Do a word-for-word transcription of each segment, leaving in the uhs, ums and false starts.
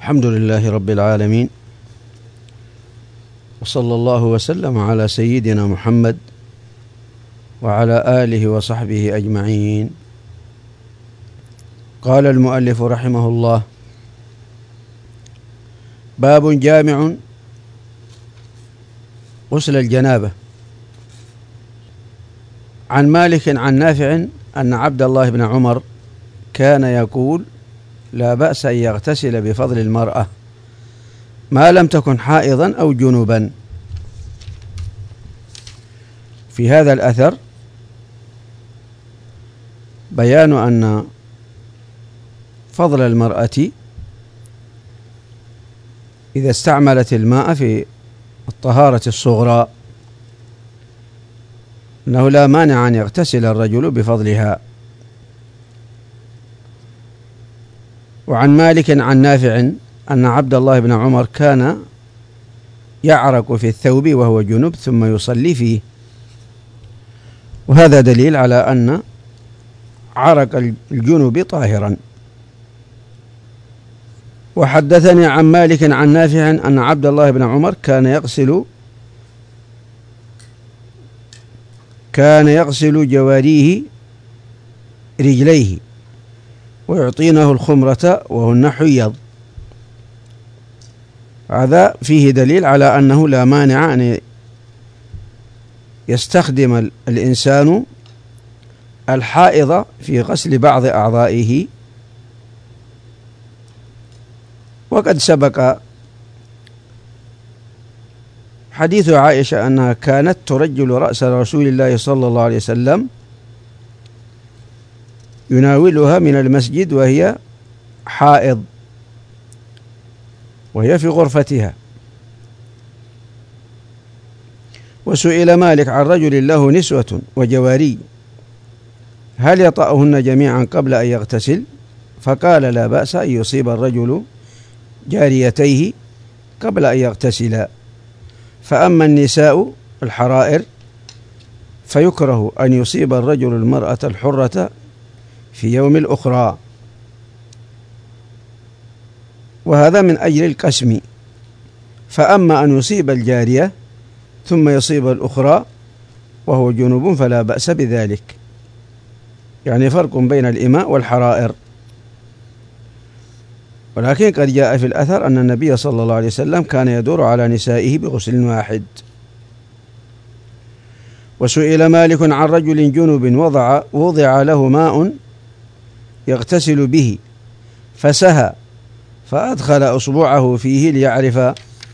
الحمد لله رب العالمين، وصلى الله وسلم على سيدنا محمد وعلى آله وصحبه أجمعين. قال المؤلف رحمه الله: باب جامع غسل الجنابة. عن مالك عن نافع أن عبد الله بن عمر كان يقول: لا بأس أن يغتسل بفضل المرأة ما لم تكن حائضا أو جنبا. في هذا الأثر بيان أن فضل المرأة إذا استعملت الماء في الطهارة الصغرى أنه لا مانع أن يغتسل الرجل بفضلها. وعن مالك عن نافع أن عبد الله بن عمر كان يعرق في الثوب وهو جنب ثم يصلي فيه، وهذا دليل على أن عرق الجنب طاهرا. وحدثني عن مالك عن نافع أن عبد الله بن عمر كان يغسل كان يغسل جواريه رجليه ويعطينه الخمرة وهن حيض. هذا فيه دليل على أنه لا مانع أن يستخدم الإنسان الحائض في غسل بعض أعضائه. وقد سبق حديث عائشة أنها كانت ترجل رأس رسول الله صلى الله عليه وسلم يناولها من المسجد وهي حائض وهي في غرفتها. وسئل مالك عن رجل له نسوة وجواري هل يطأهن جميعا قبل أن يغتسل؟ فقال: لا بأس أن يصيب الرجل جاريتيه قبل أن يغتسلا. فأما النساء الحرائر فيكره أن يصيب الرجل المرأة الحرة في يوم الأخرى، وهذا من أجل القسم. فأما أن يصيب الجارية ثم يصيب الأخرى وهو جنوب فلا بأس بذلك، يعني فرق بين الإماء والحرائر. ولكن قد جاء في الأثر أن النبي صلى الله عليه وسلم كان يدور على نسائه بغسل واحد. وسئل مالك عن رجل جنب وضع, وضع له ماء يغتسل به فسهى فأدخل أصبعه فيه ليعرف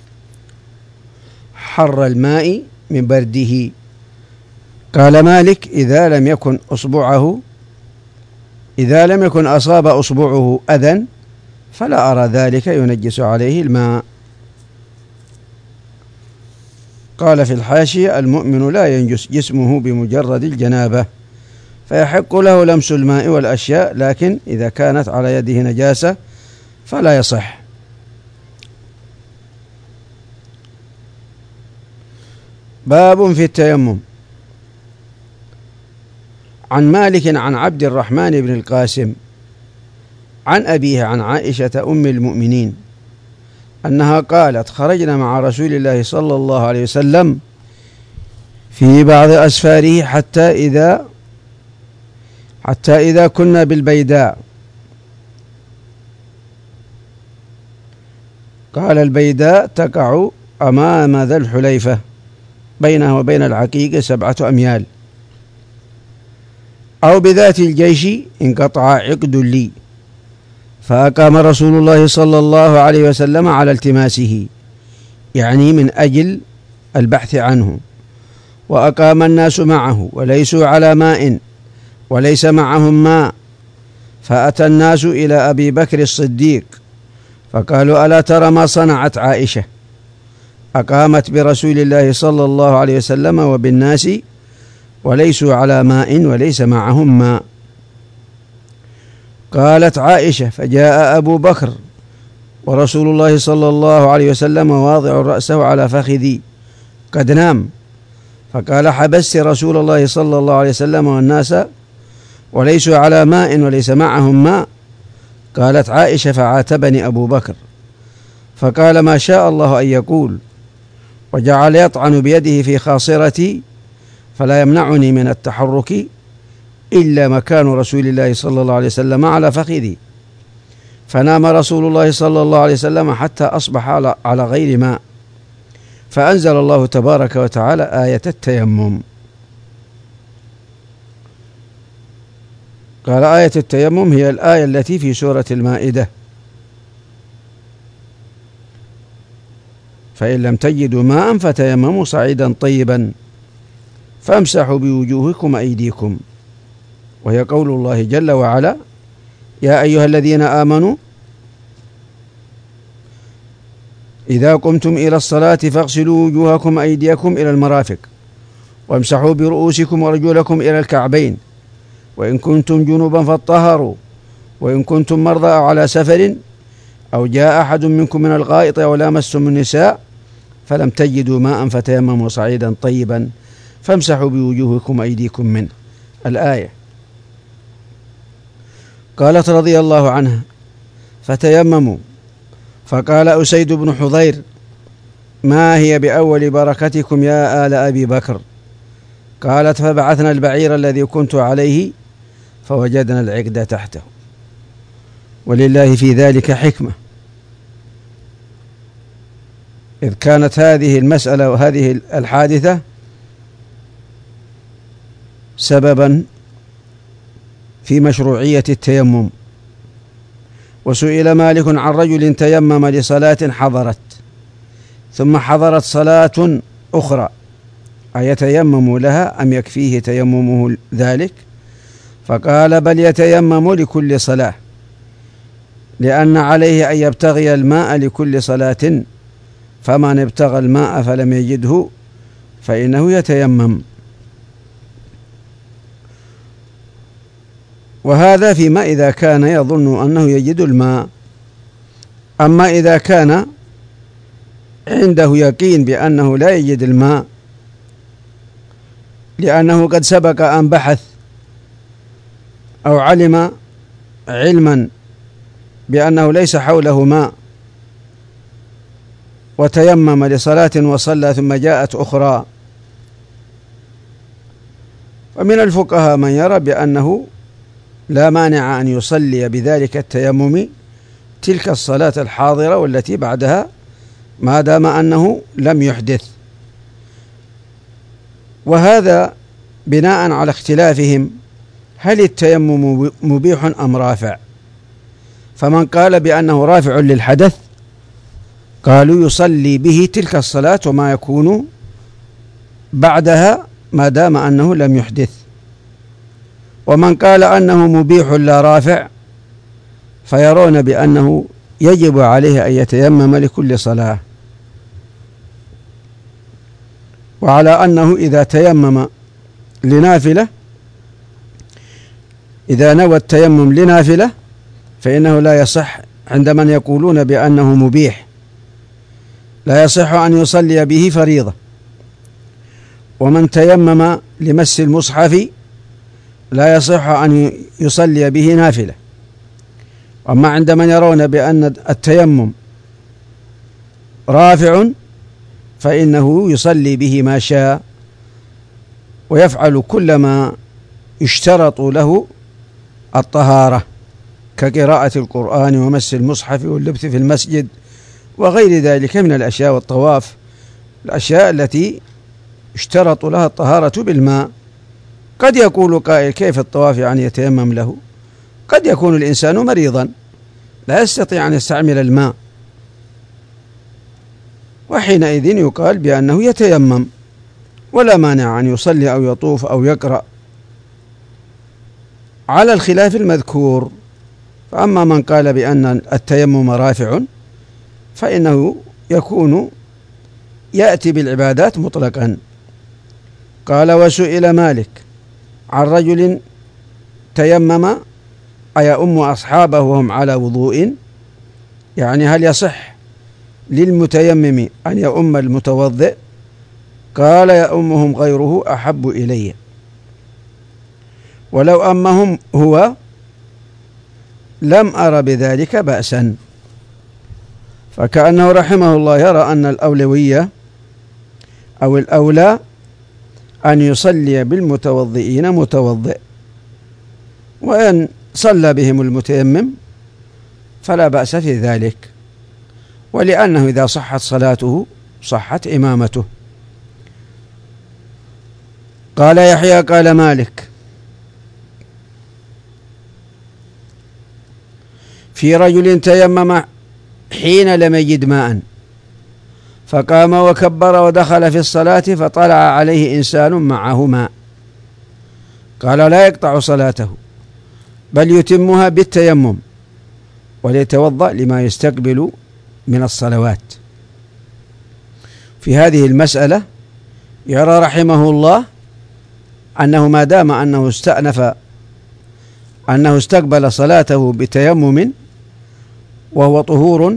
حر الماء من برده. قال مالك: إذا لم يكن أصبعه إذا لم يكن أصاب أصبعه أذى فلا أرى ذلك ينجس عليه الماء. قال في الحاشية: المؤمن لا ينجس جسمه بمجرد الجنابة، فيحق له لمس الماء والأشياء، لكن إذا كانت على يده نجاسة فلا يصح. باب في التيمم. عن مالك عن عبد الرحمن بن القاسم عن أبيه عن عائشة أم المؤمنين أنها قالت: خرجنا مع رسول الله صلى الله عليه وسلم في بعض أسفاره حتى إذا حتى إذا كنا بالبيداء. قال: البيداء تقع أمام ذا الحليفة بينها وبين العقيق سبعة أميال، أو بذات الجيش انقطع عقد لي، فأقام رسول الله صلى الله عليه وسلم على التماسه، يعني من أجل البحث عنه، وأقام الناس معه وليسوا على ماء وليس معهم ماء. فأتى الناس إلى أبي بكر الصديق فقالوا: ألا ترى ما صنعت عائشة؟ أقامت برسول الله صلى الله عليه وسلم وبالناس وليسوا على ماء وليس معهم ماء. قالت عائشة: فجاء أبو بكر ورسول الله صلى الله عليه وسلم واضع رأسه على فخذي قد نام، فقال: حبست رسول الله صلى الله عليه وسلم والناس وليسوا على ماء وليس معهم ماء؟ قالت عائشة: فعاتبني أبو بكر فقال ما شاء الله أن يقول، وجعل يطعن بيده في خاصرتي فلا يمنعني من التحرك إلا مكان رسول الله صلى الله عليه وسلم على فخذي. فنام رسول الله صلى الله عليه وسلم حتى أصبح على غير ماء، فأنزل الله تبارك وتعالى آية التيمم. قال آية التيمم هي الآية التي في سورة المائدة: فإن لم تجدوا ماء فتيمموا صعيدا طيبا فامسحوا بوجوهكم أيديكم. وهي قول الله جل وعلا: يا أيها الذين آمنوا إذا قمتم إلى الصلاة فاغسلوا وجوهكم أيديكم إلى المرافق وامسحوا برؤوسكم ورجلكم إلى الكعبين وإن كنتم جنوبا فاطهروا وإن كنتم مرضى أو على سفر أو جاء أحد منكم من الغائط أو لامستم النساء فلم تجدوا ماء فتيمموا صعيدا طيبا فامسحوا بوجوهكم أيديكم منه. الآية. قالت رضي الله عنها: فتيمموا. فقال أسيد بن حضير: ما هي بأول بركتكم يا آل أبي بكر؟ قالت: فبعثنا البعير الذي كنت عليه فوجدنا العقد تحته. ولله في ذلك حكمة، إذ كانت هذه المسألة وهذه الحادثة سببا في مشروعية التيمم. وسئل مالك عن رجل تيمم لصلاة حضرت ثم حضرت صلاة أخرى أيتيمم لها أم يكفيه تيممه ذلك؟ فقال: بل يتيمم لكل صلاة، لأن عليه أن يبتغي الماء لكل صلاة، فمن ابتغى الماء فلم يجده فإنه يتيمم. وهذا فيما إذا كان يظن أنه يجد الماء. أما إذا كان عنده يقين بأنه لا يجد الماء لأنه قد سبق أن بحث أو علم علما بأنه ليس حوله ماء وتيمم لصلاة وصلى ثم جاءت أخرى، ومن الفقهاء من يرى بأنه لا مانع أن يصلي بذلك التيمم تلك الصلاة الحاضرة والتي بعدها ما دام أنه لم يحدث. وهذا بناء على اختلافهم هل التيمم مبيح أم رافع. فمن قال بأنه رافع للحدث قالوا يصلي به تلك الصلاة وما يكون بعدها ما دام أنه لم يحدث. ومن قال أنه مبيح لا رافع فيرون بأنه يجب عليه أن يتيمم لكل صلاة، وعلى أنه إذا تيمم لنافلة إذا نوى التيمم لنافلة فإنه لا يصح عند من يقولون بأنه مبيح، لا يصح أن يصلي به فريضة. ومن تيمم لمس المصحف لا يصح أن يصلي به نافلة. أما عند من يرون بأن التيمم رافع فإنه يصلي به ما شاء ويفعل كل ما يشترط له الطهارة كقراءة القرآن ومس المصحف واللبث في المسجد وغير ذلك من الأشياء، والطواف، الأشياء التي اشترط لها الطهارة بالماء. قد يقول قائل: كيف الطواف يعني يتيمم له؟ قد يكون الإنسان مريضا لا يستطيع أن يستعمل الماء، وحينئذ يقال بأنه يتيمم ولا مانع أن يصلي أو يطوف أو يقرأ على الخلاف المذكور. فأما من قال بأن التيمم رافع فإنه يكون يأتي بالعبادات مطلقا. قال: وسئل مالك عن رجل تيمم أيؤم أصحابه وهم على وضوء، يعني هل يصح للمتيمم أن يؤم المتوضئ؟ قال: يؤمهم غيره أحب إلي، ولو أمهم هو لم أر بذلك بأسا. فكأنه رحمه الله يرى أن الأولوية أو الأولى أن يصلي بالمتوضئين متوضئ، وإن صلى بهم المتيمم فلا بأس في ذلك، ولأنه إذا صحت صلاته صحت إمامته. قال يحيى قال مالك في رجل تيمم حين لم يجد ماء فقام وكبر ودخل في الصلاة فطلع عليه إنسان معه ماء، قال لا يقطع صلاته بل يتمها بالتيمم وليتوضأ لما يستقبل من الصلوات. في هذه المسألة يرى رحمه الله أنه ما دام أنه استأنف أنه استقبل صلاته بتيمم وهو طهور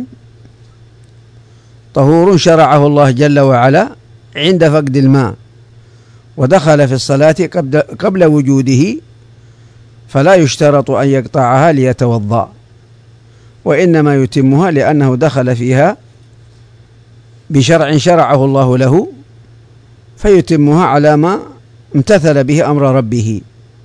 طهور شرعه الله جل وعلا عند فقد الماء، ودخل في الصلاة قبل, قبل وجوده، فلا يشترط أن يقطعها ليتوضأ، وإنما يتمها لأنه دخل فيها بشرع شرعه الله له، فيتمها على ما امتثل به أمر ربه.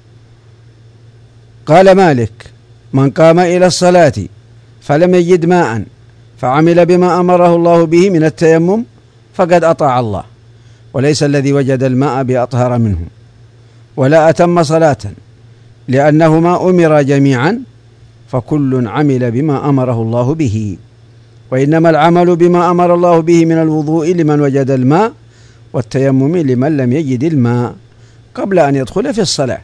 قال مالك من قام إلى الصلاة فلم يجد ماء فعمل بما أمره الله به من التيمم فقد أطاع الله، وليس الذي وجد الماء بأطهر منه، ولا أتم صلاة، لأنهما أمر جميعا فكل عمل بما أمره الله به، وإنما العمل بما أمر الله به من الوضوء لمن وجد الماء، والتيمم لمن لم يجد الماء قبل أن يدخل في الصلاة.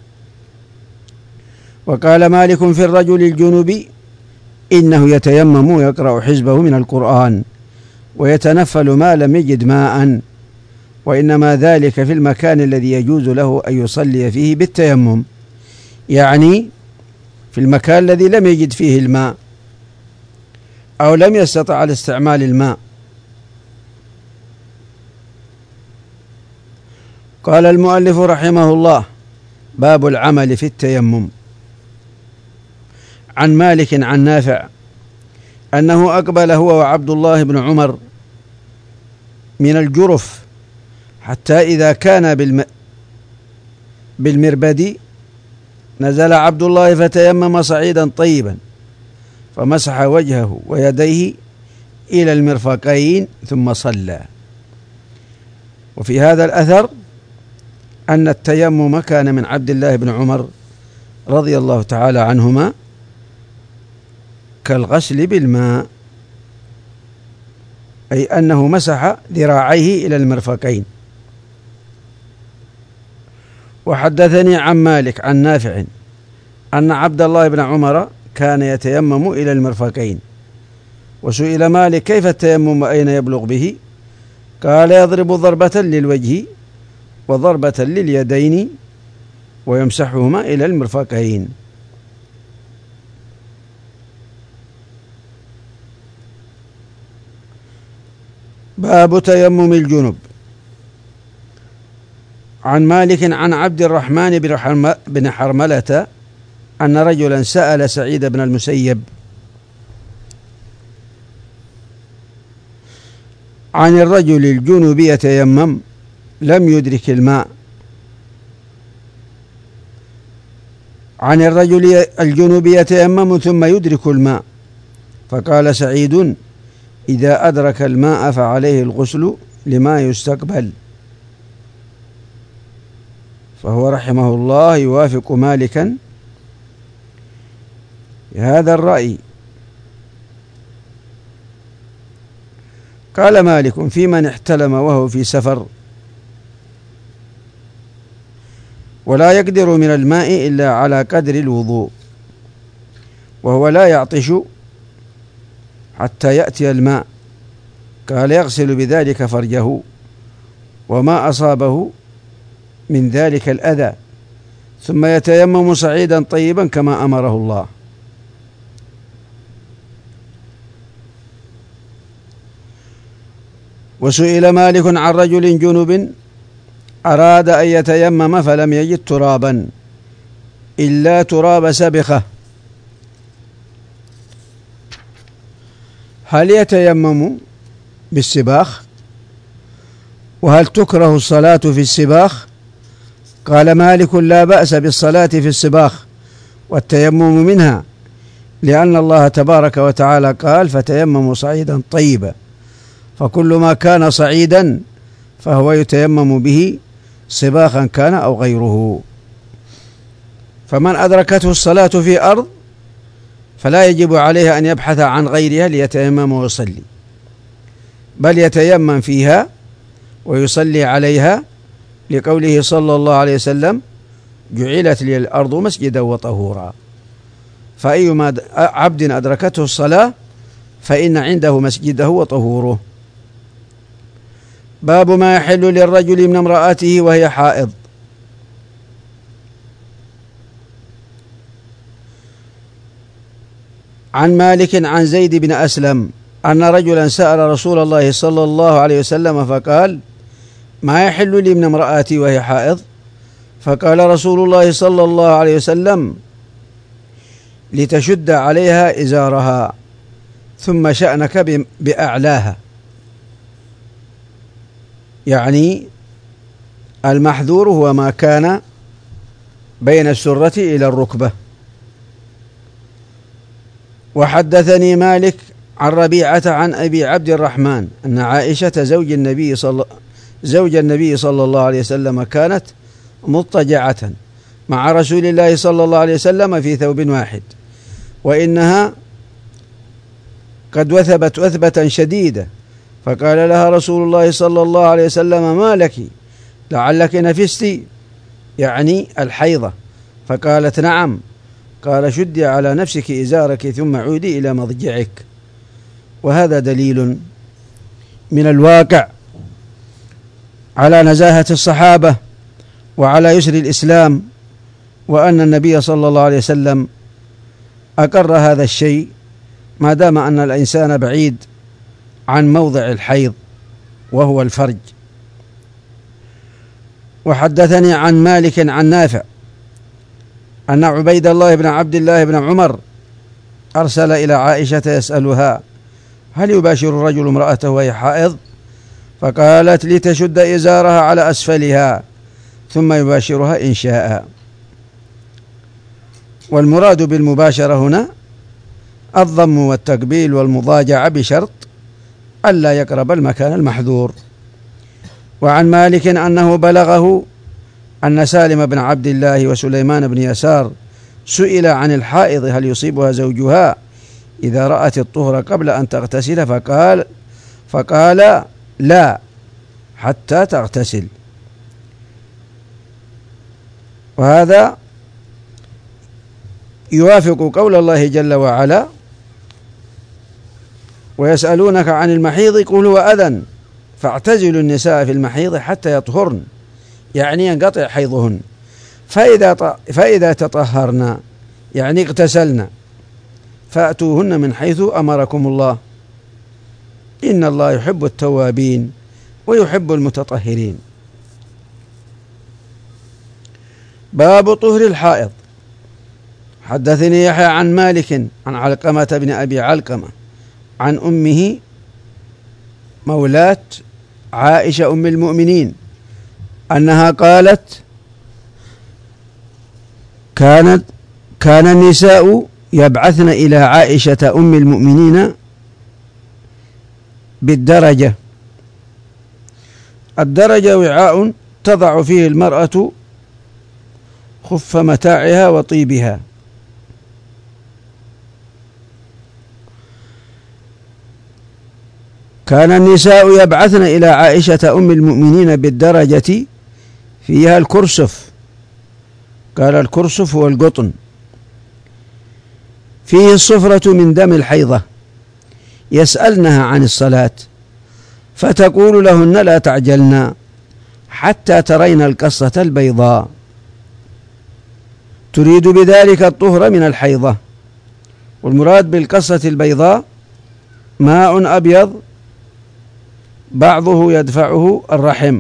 وقال مالك في الرجل الجنوب إنه يتيمم ويقرأ حزبه من القرآن ويتنفل ما لم يجد ماء، وإنما ذلك في المكان الذي يجوز له أن يصلي فيه بالتيمم، يعني في المكان الذي لم يجد فيه الماء أو لم يستطع على استعمال الماء. قال المؤلف رحمه الله باب العمل في التيمم. عن مالك عن نافع أنه أقبل هو وعبد الله بن عمر من الجرف حتى إذا كان بالم... بالمربد نزل عبد الله فتيمم صعيدا طيبا فمسح وجهه ويديه إلى المرفقين ثم صلى. وفي هذا الأثر أن التيمم كان من عبد الله بن عمر رضي الله تعالى عنهما كالغسل بالماء، أي أنه مسح ذراعيه إلى المرفقين. وحدثني عن مالك عن نافع أن عبد الله بن عمر كان يتيمم إلى المرفقين، وسئل مالك كيف التيمم وأين يبلغ به؟ قال يضرب ضربة للوجه وضربة لليدين ويمسحهما إلى المرفقين. باب تيمم الجنب. عن مالك عن عبد الرحمن بن حرملة أن رجلا سأل سعيد بن المسيب عن الرجل الجنوب يتيمم لم يدرك الماء عن الرجل الجنوب يتيمم ثم يدرك الماء، فقال سعيد إذا أدرك الماء فعليه الغسل لما يستقبل. فهو رحمه الله يوافق مالكا هذا الرأي. قال مالك في من احتلم وهو في سفر ولا يقدر من الماء إلا على قدر الوضوء، وهو لا يعطش حتى يأتي الماء، قال يغسل بذلك فرجه وما أصابه من ذلك الأذى ثم يتيمم صعيدا طيبا كما أمره الله. وسئل مالك عن رجل جنب أراد أن يتيمم فلم يجد ترابا إلا تراب سبخة، هل يتيمم بالسباخ؟ وهل تكره الصلاة في السباخ؟ قال مالك: لا بأس بالصلاة في السباخ والتيمم منها، لأن الله تبارك وتعالى قال: فتيمموا صعيدا طيبا، فكل ما كان صعيدا فهو يتيمم به، سباخا كان أو غيره. فمن أدركته الصلاة في أرض فلا يجب عليه أن يبحث عن غيرها ليتيمم ويصلي، بل يتيمم فيها ويصلي عليها، لقوله صلى الله عليه وسلم: جعلت لي الأرض مسجدا وطهورا. فأيما عبد أدركته الصلاة فإن عنده مسجده وطهوره. باب ما يحل للرجل من امرأته وهي حائض. عن مالك عن زيد بن أسلم أن رجلا سأل رسول الله صلى الله عليه وسلم فقال: ما يحل لي من امرأتي وهي حائض؟ فقال رسول الله صلى الله عليه وسلم: لتشد عليها إزارها، ثم شأنك بأعلاها. يعني المحذور هو ما كان بين السرة إلى الركبة. وحدثني مالك عن ربيعة عن أبي عبد الرحمن أن عائشة زوج النبي صلى زوج النبي صلى الله عليه وسلم كانت مضطجعة مع رسول الله صلى الله عليه وسلم في ثوب واحد، وإنها قد وثبت وثبة شديدة، فقال لها رسول الله صلى الله عليه وسلم: ما لك؟ لعلك نفست، يعني الحيضة. فقالت: نعم. قال: شدي على نفسك إزارك ثم عودي إلى مضجعك. وهذا دليل من الواقع على نزاهة الصحابة وعلى يسر الإسلام، وأن النبي صلى الله عليه وسلم أقر هذا الشيء ما دام أن الإنسان بعيد عن موضع الحيض وهو الفرج. وحدثني عن مالك عن نافع أن عبيد الله بن عبد الله بن عمر أرسل إلى عائشة يسألها: هل يباشر الرجل امرأته وهي حائض؟ فقالت: لتشد إزارها على أسفلها ثم يباشرها إن شاء. والمراد بالمباشرة هنا الضم والتقبيل والمضاجعة، بشرط ألا يقرب المكان المحذور. وعن مالك أنه بلغه أن سالم بن عبد الله وسليمان بن يسار سئل عن الحائض هل يصيبها زوجها إذا رأت الطهر قبل أن تغتسل، فقال فقال لا حتى تغتسل. وهذا يوافق قول الله جل وعلا: ويسألونك عن المحيض قل هو أذى فاعتزلوا النساء في المحيض حتى يطهرن، يعني ينقطع حيضهن، فإذا فإذا تطهرنا يعني اغتسلنا فأتوهن من حيث أمركم الله، إن الله يحب التوابين ويحب المتطهرين. باب طهر الحائض. حدثني يحيى عن مالك عن علقمة بن أبي علقمة عن أمه مولاة عائشة أم المؤمنين أنها قالت: كانت كان النساء يبعثن إلى عائشة أم المؤمنين بالدرجة. الدرجة وعاء تضع فيه المرأة خف متاعها وطيبها. كان النساء يبعثن إلى عائشة أم المؤمنين بالدرجة فيها الكرسف، قال الكرسف هو القطن، فيه الصفرة من دم الحيضة، يسألنها عن الصلاة فتقول لهن: لا تعجلن حتى ترين القصة البيضاء، تريد بذلك الطهر من الحيضة. والمراد بالقصة البيضاء ماء أبيض بعضه يدفعه الرحم،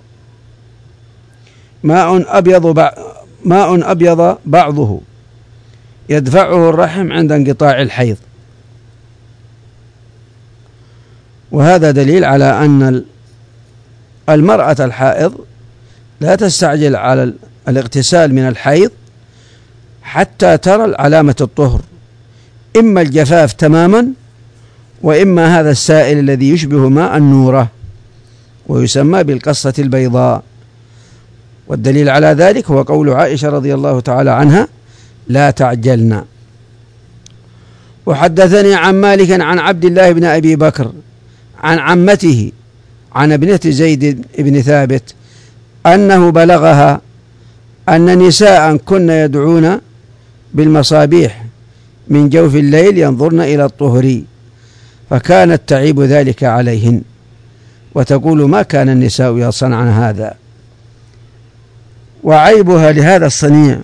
ماء أبيض ماء أبيض بعضه يدفعه الرحم عند انقطاع الحيض. وهذا دليل على أن المرأة الحائض لا تستعجل على الاغتسال من الحيض حتى ترى علامة الطهر، إما الجفاف تماما وإما هذا السائل الذي يشبه ماء النورة ويسمى بالقصة البيضاء. والدليل على ذلك هو قول عائشة رضي الله تعالى عنها: لا تعجلنا. وحدثني عن مالك عن عبد الله بن أبي بكر عن عمته عن ابنة زيد بن ثابت أنه بلغها أن نساء كن يدعون بالمصابيح من جوف الليل ينظرن إلى الطهر، فكانت تعيب ذلك عليهن وتقول: ما كان النساء يصنعن هذا. وعيبها لهذا الصنيع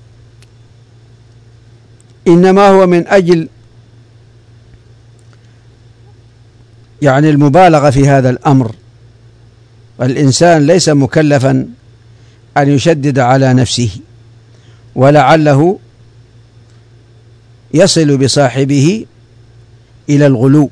إنما هو من أجل يعني المبالغة في هذا الأمر. الإنسان ليس مكلفا أن يشدد على نفسه، ولعله يصل بصاحبه إلى الغلو.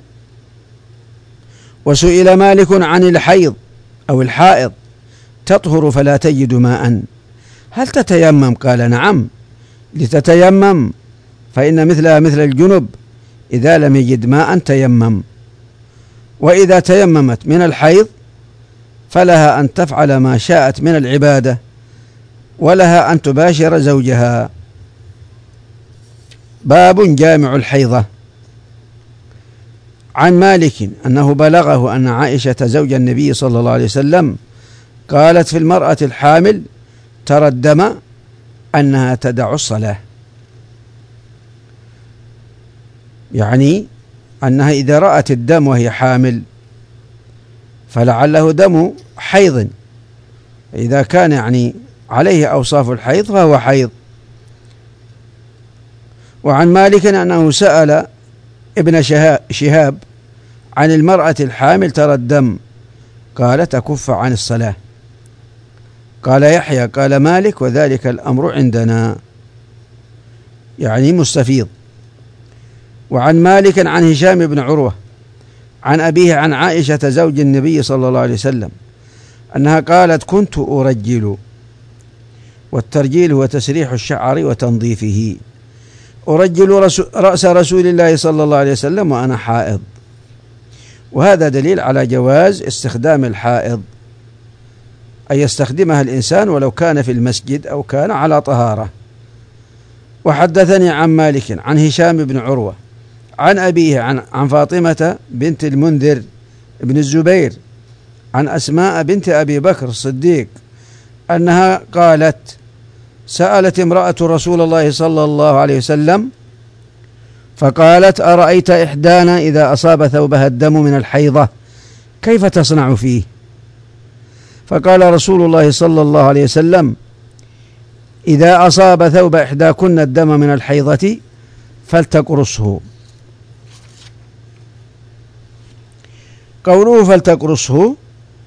وسئل مالك عن الحيض أو الحائض: تطهر فلا تجد ماء، هل تتيمم؟ قال: نعم، لتتيمم، فإن مثلها مثل الجنب إذا لم يجد ماء تيمم. وإذا تيممت من الحيض فلها أن تفعل ما شاءت من العبادة، ولها أن تباشر زوجها. باب جامع الحيضة. عن مالك أنه بلغه أن عائشة زوج النبي صلى الله عليه وسلم قالت في المرأة الحامل ترى الدم أنها تدع الصلاة، يعني أنها إذا رأت الدم وهي حامل فلعله دم حيض، إذا كان يعني عليه أوصاف الحيض فهو حيض. وعن مالك أنه سأل ابن شهاب عن المرأة الحامل ترى الدم، قال: تكف عن الصلاة. قال يحيى: قال مالك: وذلك الأمر عندنا، يعني مستفيض. وعن مالك عن هشام بن عروة عن أبيه عن عائشة زوج النبي صلى الله عليه وسلم أنها قالت: كنت أرجل، والترجيل هو تسريح الشعر وتنظيفه، أرجل رأس رسول الله صلى الله عليه وسلم وأنا حائض. وهذا دليل على جواز استخدام الحائض، أي يستخدمها الإنسان ولو كان في المسجد أو كان على طهارة. وحدثني عن مالك عن هشام بن عروة عن أبيه عن, عن فاطمة بنت المنذر بن الزبير عن أسماء بنت أبي بكر الصديق أنها قالت: سألت امرأة رسول الله صلى الله عليه وسلم فقالت: أرأيت إحدانا إذا أصاب ثوبها الدم من الحيضة كيف تصنع فيه؟ فقال رسول الله صلى الله عليه وسلم: إذا أصاب ثوب إحداكن الدم من الحيضة فلتقرصه. قوله فلتقرصه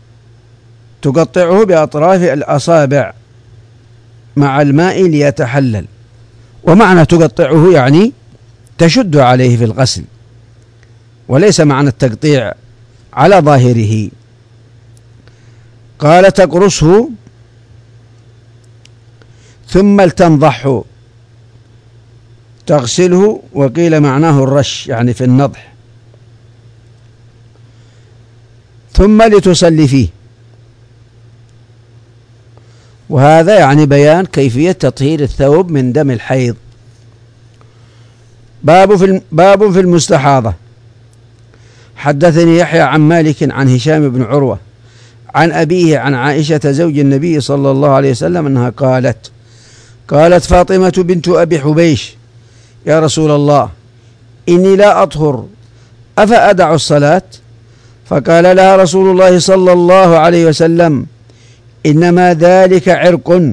تقطعه بأطراف الأصابع مع الماء ليتحلل، ومعنى تقطعه يعني تشد عليه في الغسل، وليس معنى التقطيع على ظاهره. قال: تقرصه ثم لتنضحه، تغسله، وقيل معناه الرش يعني في النضح، ثم لتصلي فيه. وهذا يعني بيان كيفية تطهير الثوب من دم الحيض. باب في باب في المستحاضة. حدثني يحيى عن مالك عن هشام بن عروة عن أبيه عن عائشة زوج النبي صلى الله عليه وسلم أنها قالت: قالت فاطمة بنت أبي حبيش: يا رسول الله، إني لا أطهر أفأدع الصلاة؟ فقال لها رسول الله صلى الله عليه وسلم: إنما ذلك عرق.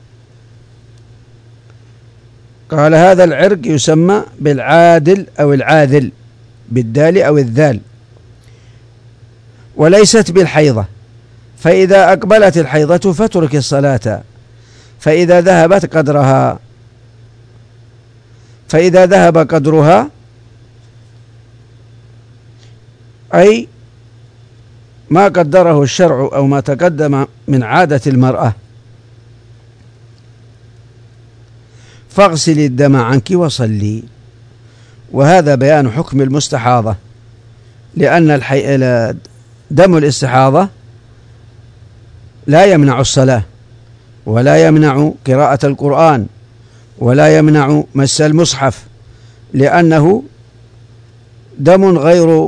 قال: هذا العرق يسمى بالعادل أو العاذل بالدال أو الذال، وليست بالحيضة، فإذا أقبلت الحيضة فاترك الصلاة، فإذا ذهبت قدرها فإذا ذهب قدرها أي ما قدره الشرع أو ما تقدم من عادة المرأة، فاغسلي الدم عنك وصلي. وهذا بيان حكم المستحاضة، لأن الحي... دم الاستحاضة لا يمنع الصلاة، ولا يمنع قراءة القرآن، ولا يمنع مس المصحف، لأنه دم غير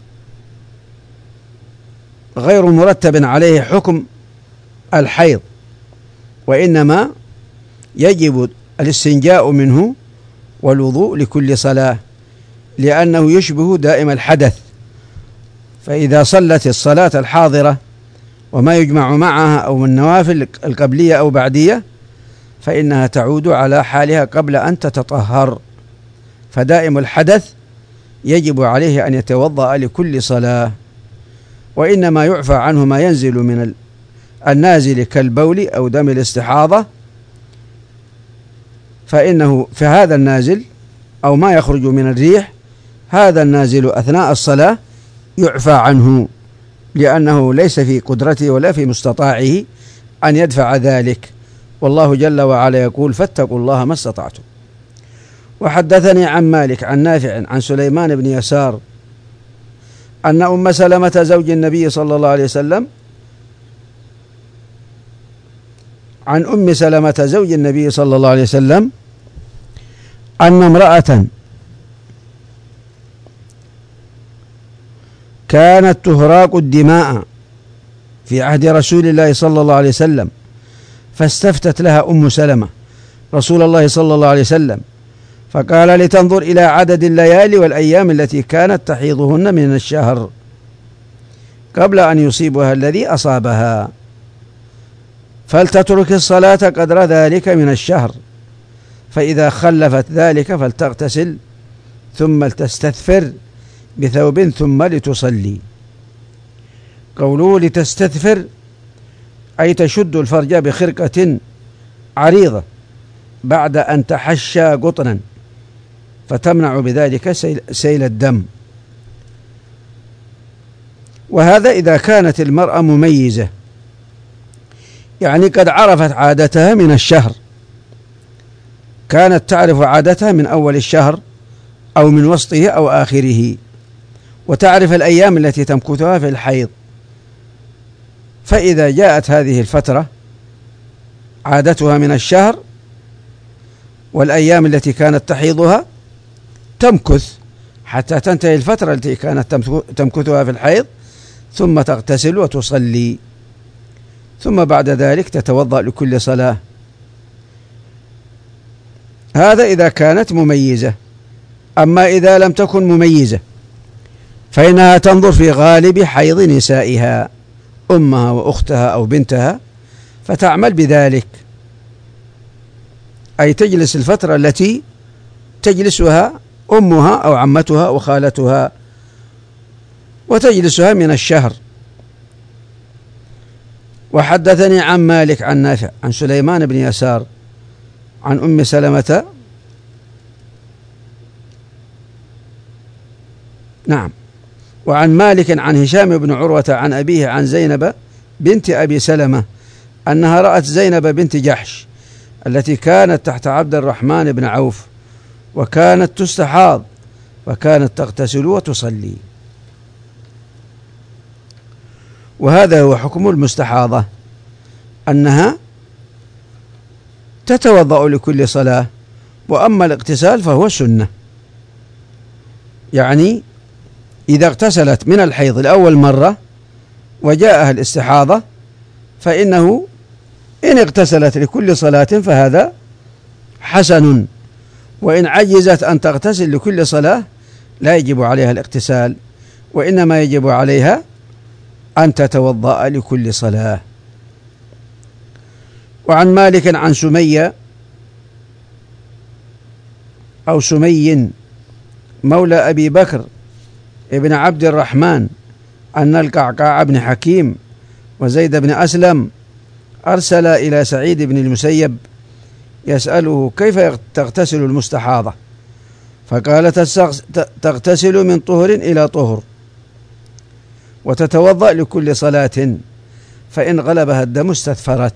غير مرتب عليه حكم الحيض، وإنما يجب الاستنجاء منه والوضوء لكل صلاة، لأنه يشبه دائم الحدث. فإذا صلت الصلاة الحاضرة وما يجمع معها أو من النوافل القبلية أو بعدية، فإنها تعود على حالها قبل أن تتطهر. فدائم الحدث يجب عليه أن يتوضأ لكل صلاة، وإنما يعفى عنه ما ينزل من النازل كالبول أو دم الاستحاضة، فإنه في هذا النازل أو ما يخرج من الريح، هذا النازل أثناء الصلاة يعفى عنه، لأنه ليس في قدرته ولا في مستطاعه أن يدفع ذلك. والله جل وعلا يقول: فاتقوا الله ما استطعتم. وحدثني عن مالك عن نافع عن سليمان بن يسار أن أم سلمة زوج النبي صلى الله عليه وسلم عن أم سلمة زوج النبي صلى الله عليه وسلم أن امرأة كانت تهراق الدماء في عهد رسول الله صلى الله عليه وسلم، فاستفتت لها أم سلمة رسول الله صلى الله عليه وسلم، فقال: لتنظر إلى عدد الليالي والأيام التي كانت تحيضهن من الشهر قبل أن يصيبها الذي أصابها، فلتترك الصلاة قدر ذلك من الشهر، فإذا خلفت ذلك فلتغتسل ثم لتستثفر بثوب ثم لتصلي. قوله لتستثفر أي تشد الفرج بخرقة عريضة بعد أن تحشى قطنا، فتمنع بذلك سيل, سيل الدم. وهذا إذا كانت المرأة مميزة، يعني قد عرفت عادتها من الشهر، كانت تعرف عادتها من أول الشهر أو من وسطه أو آخره، وتعرف الأيام التي تمكثها في الحيض. فإذا جاءت هذه الفترة عادتها من الشهر والأيام التي كانت تحيضها تمكث حتى تنتهي الفترة التي كانت تمكثها في الحيض، ثم تغتسل وتصلي، ثم بعد ذلك تتوضأ لكل صلاة. هذا إذا كانت مميزة. أما إذا لم تكن مميزة فإنها تنظر في غالب حيض نسائها، أمها وأختها أو بنتها، فتعمل بذلك، أي تجلس الفترة التي تجلسها أمها أو عمتها أو خالتها، وتجلسها من الشهر. وحدثني عن مالك عن نافع عن سليمان بن يسار عن أم سلمة نعم وعن مالك عن هشام بن عروة عن أبيه عن زينب بنت أبي سلمة أنها رأت زينب بنت جحش التي كانت تحت عبد الرحمن بن عوف، وكانت تستحاض، فكانت تغتسل وتصلي. وهذا هو حكم المستحاضة، أنها تتوضأ لكل صلاة. وأما الاغتسال فهو سنة، يعني إذا اغتسلت من الحيض لأول مرة وجاءها الاستحاضة فإنه إن اغتسلت لكل صلاة فهذا حسن، وإن عجزت أن تغتسل لكل صلاة لا يجب عليها الاغتسال، وإنما يجب عليها أن تتوضأ لكل صلاة. وعن مالك عن سمية أو سمي مولى أبي بكر ابن عبد الرحمن أن القعقاع بن حكيم وزيد بن أسلم أرسل إلى سعيد بن المسيب يسأله كيف تغتسل المستحاضة، فقال تغتسل من طهر إلى طهر، وتتوضأ لكل صلاة، فإن غلبها الدم استثفرت.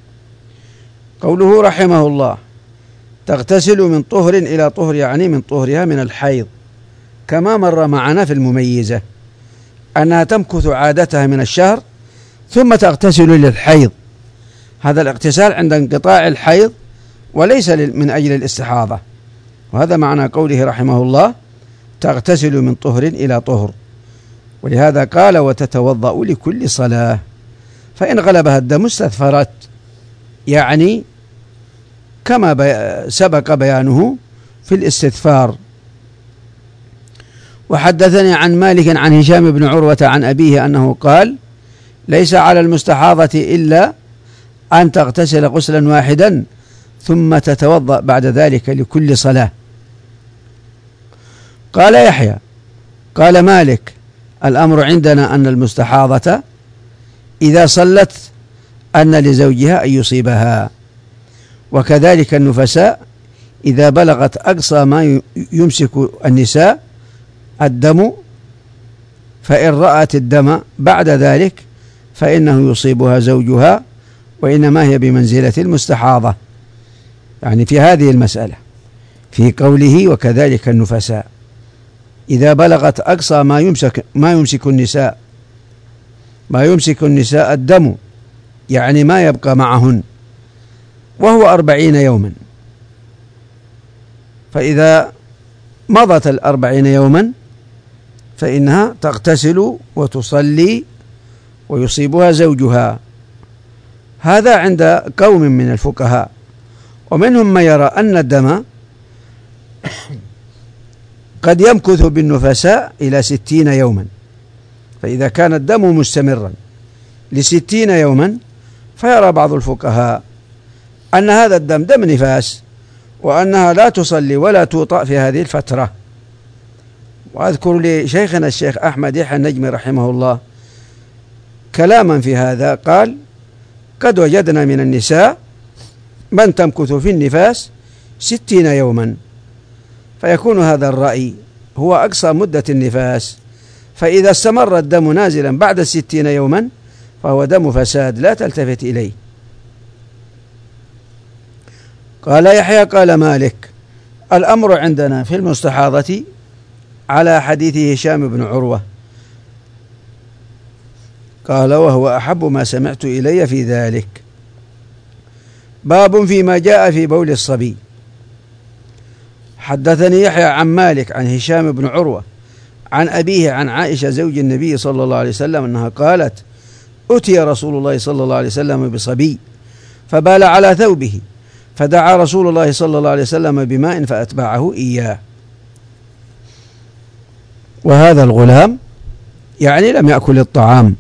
قوله رحمه الله تغتسل من طهر إلى طهر، يعني من طهرها من الحيض، كما مر معنا في المميزة أنها تمكث عادتها من الشهر ثم تغتسل للحيض. هذا الاغتسال عند انقطاع الحيض وليس من أجل الاستحاضة، وهذا معنى قوله رحمه الله تغتسل من طهر إلى طهر. ولهذا قال وتتوضأ لكل صلاة، فإن غلبها الدم استثفرت، يعني كما بي سبق بيانه في الاستثفار. وحدثني عن مالك عن هشام بن عروة عن أبيه أنه قال ليس على المستحاضة إلا أن تغتسل غسلا واحدا ثم تتوضأ بعد ذلك لكل صلاة. قال يحيى قال مالك الأمر عندنا أن المستحاضة إذا صلت أن لزوجها أن يصيبها، وكذلك النفساء إذا بلغت أقصى ما يمسك النساء الدم، فإن رأت الدم بعد ذلك فإنه يصيبها زوجها، وإنما هي بمنزلة المستحاضة، يعني في هذه المسألة في قوله وكذلك النفساء إذا بلغت أقصى ما يمسك ما يمسك النساء ما يمسك النساء الدم، يعني ما يبقى معهن، وهو أربعين يوما، فإذا مضت الأربعين يوما فإنها تغتسل وتصلي ويصيبها زوجها. هذا عند قوم من الفقهاء، ومنهم من يرى أن الدم قد يمكث بالنفساء إلى ستين يوما، فإذا كان الدم مستمرا لستين يوما فيرى بعض الفقهاء أن هذا الدم دم نفاس، وأنها لا تصلي ولا توطأ في هذه الفترة. وأذكر لشيخنا الشيخ أحمد يحيى النجمي رحمه الله كلاما في هذا، قال قد وجدنا من النساء من تمكث في النفاس ستين يوما، فيكون هذا الرأي هو أقصى مدة النفاس، فإذا استمر الدم نازلا بعد الستين يوما فهو دم فساد لا تلتفت إليه. قال يحيى قال مالك الأمر عندنا في المستحاضة على حديث هشام بن عروة، قال وهو أحب ما سمعت إلي في ذلك. باب فيما جاء في بول الصبي. حدثني يحيى عن مالك عن هشام بن عروة عن أبيه عن عائشة زوج النبي صلى الله عليه وسلم أنها قالت أتي رسول الله صلى الله عليه وسلم بصبي فبال على ثوبه، فدعا رسول الله صلى الله عليه وسلم بماء فأتبعه إياه. وهذا الغلام يعني لم يأكل الطعام.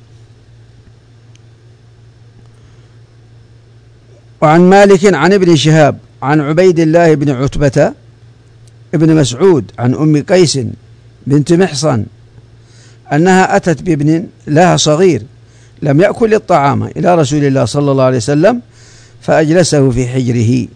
وعن مالك عن ابن شهاب عن عبيد الله بن عتبة ابن مسعود عن أم قيس بنت محصن أنها أتت بابن لها صغير لم يأكل الطعام إلى رسول الله صلى الله عليه وسلم فأجلسه في حجره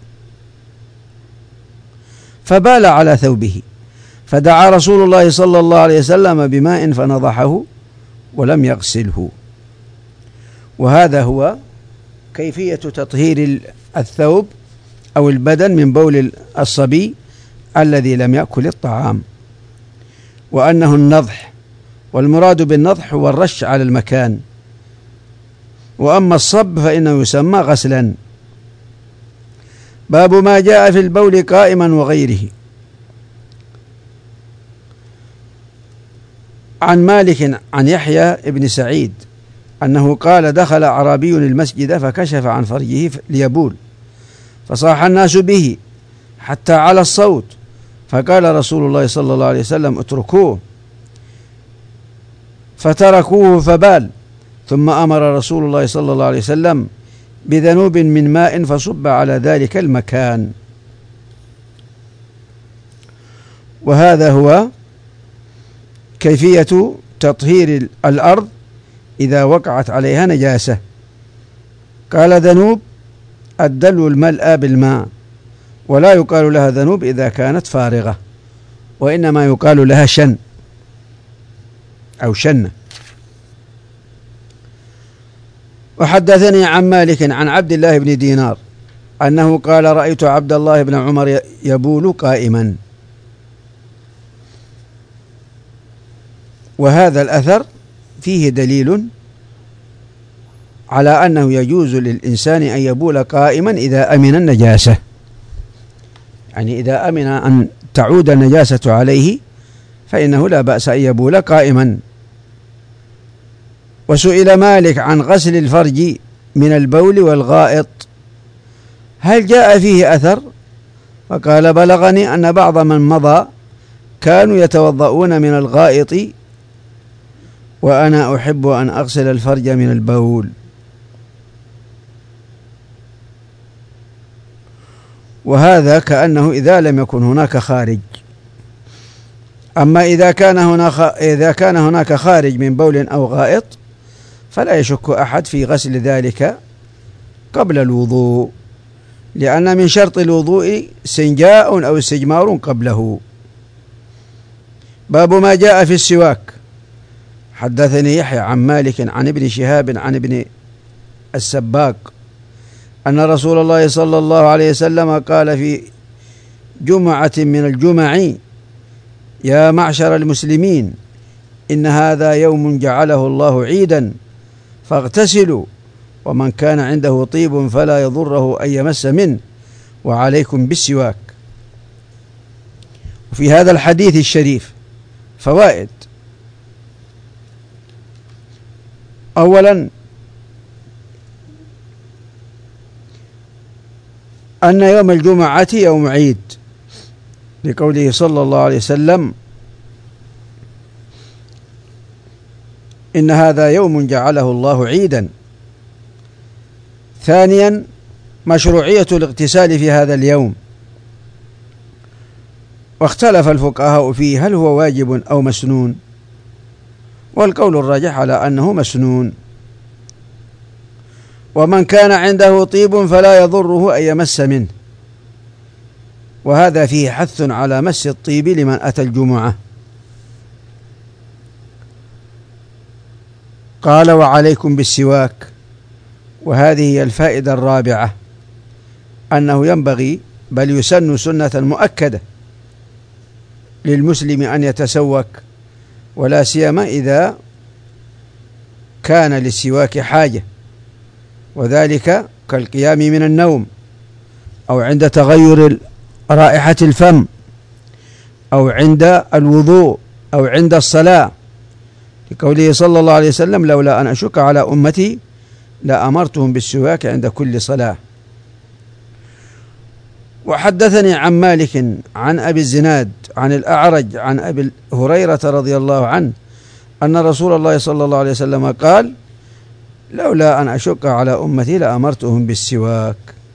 فبال على ثوبه، فدعا رسول الله صلى الله عليه وسلم بماء فنضحه ولم يغسله. وهذا هو كيفية تطهير الثوب أو البدن من بول الصبي الذي لم يأكل الطعام، وأنه النضح، والمراد بالنضح هو الرش على المكان، وأما الصب فإنه يسمى غسلا. باب ما جاء في البول قائما وغيره. عن مالك عن يحيى ابن سعيد أنه قال دخل أعرابي المسجد فكشف عن فرجه ليبول، فصاح الناس به حتى على الصوت، فقال رسول الله صلى الله عليه وسلم اتركوه، فتركوه فبال، ثم أمر رسول الله صلى الله عليه وسلم بذنوب من ماء فصب على ذلك المكان. وهذا هو كيفية تطهير الأرض إذا وقعت عليها نجاسة. قال ذنوب الدلو الملأى بالماء، ولا يقال لها ذنوب إذا كانت فارغة، وإنما يقال لها شن. أو شنة. وحدثني عن مالك عن عبد الله بن دينار أنه قال رأيت عبد الله بن عمر يبول قائما. وهذا الأثر فيه دليل على أنه يجوز للإنسان أن يبول قائما إذا أمن النجاسة، يعني إذا أمن أن تعود النجاسة عليه فإنه لا بأس أن يبول قائما. وسئل مالك عن غسل الفرج من البول والغائط هل جاء فيه أثر؟ فقال بلغني أن بعض من مضى كانوا يتوضؤون من الغائط وأنا أحب أن أغسل الفرج من البول. وهذا كأنه إذا لم يكن هناك خارج. أما إذا كان هناك إذا كان هناك خارج من بول أو غائط فلا يشك أحد في غسل ذلك قبل الوضوء، لأن من شرط الوضوء استنجاء أو استجمار قبله. باب ما جاء في السواك. حدثني يحيى عن مالك عن ابن شهاب عن ابن السباق أن رسول الله صلى الله عليه وسلم قال في جمعة من الجمع يا معشر المسلمين إن هذا يوم جعله الله عيدا فاغتسلوا ومن كان عنده طيب فلا يضره أن يمس منه وعليكم بالسواك. وفي هذا الحديث الشريف فوائد. أولا أن يوم الجمعة يوم عيد لقوله صلى الله عليه وسلم إن هذا يوم جعله الله عيدا. ثانيا مشروعية الاغتسال في هذا اليوم، واختلف الفقهاء فيه هل هو واجب أو مسنون، والقول الراجح على أنه مسنون. ومن كان عنده طيب فلا يضره أن يمس منه، وهذا فيه حث على مس الطيب لمن أتى الجمعة. قال وعليكم بالسواك. وهذه هي الفائدة الرابعة، أنه ينبغي بل يسن سنة مؤكدة للمسلم أن يتسوك، ولا سيما إذا كان للسواك حاجة، وذلك كالقيام من النوم أو عند تغير رائحة الفم أو عند الوضوء أو عند الصلاة، لقوله صلى الله عليه وسلم لولا أن أشك على أمتي لأمرتهم بالسواك عند كل صلاة. وحدثني عن مالك عن أبي الزناد عن الأعرج عن أبي هريرة رضي الله عنه أن رسول الله صلى الله عليه وسلم قال لولا أن أشك على أمتي لأمرتهم بالسواك.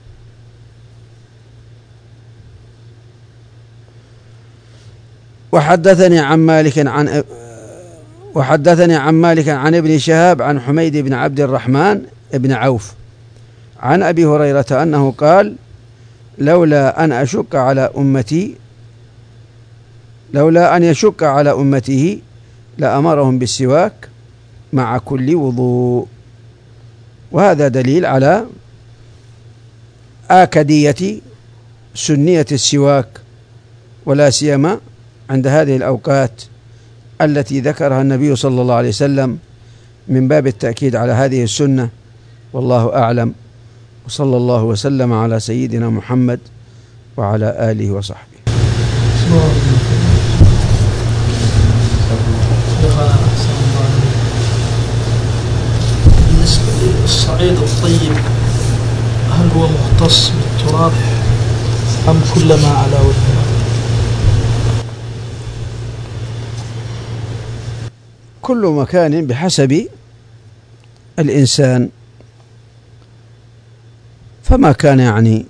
وحدثني عن مالك عن وحدثني عن مالك عن ابن شهاب عن حميد بن عبد الرحمن بن عوف عن أبي هريرة أنه قال لولا أن أشك على أمتي لولا أن يشك على أمته لأمرهم بالسواك مع كل وضوء. وهذا دليل على آكدية سنية السواك، ولا سيما عند هذه الأوقات التي ذكرها النبي صلى الله عليه وسلم من باب التأكيد على هذه السنة. والله أعلم، وصلى الله وسلم على سيدنا محمد وعلى آله وصحبه. بالنسبة للصعيد الطيب هل هو مختص بالتراب أم كلما على وجهه؟ كل مكان بحسب الإنسان، فما كان يعني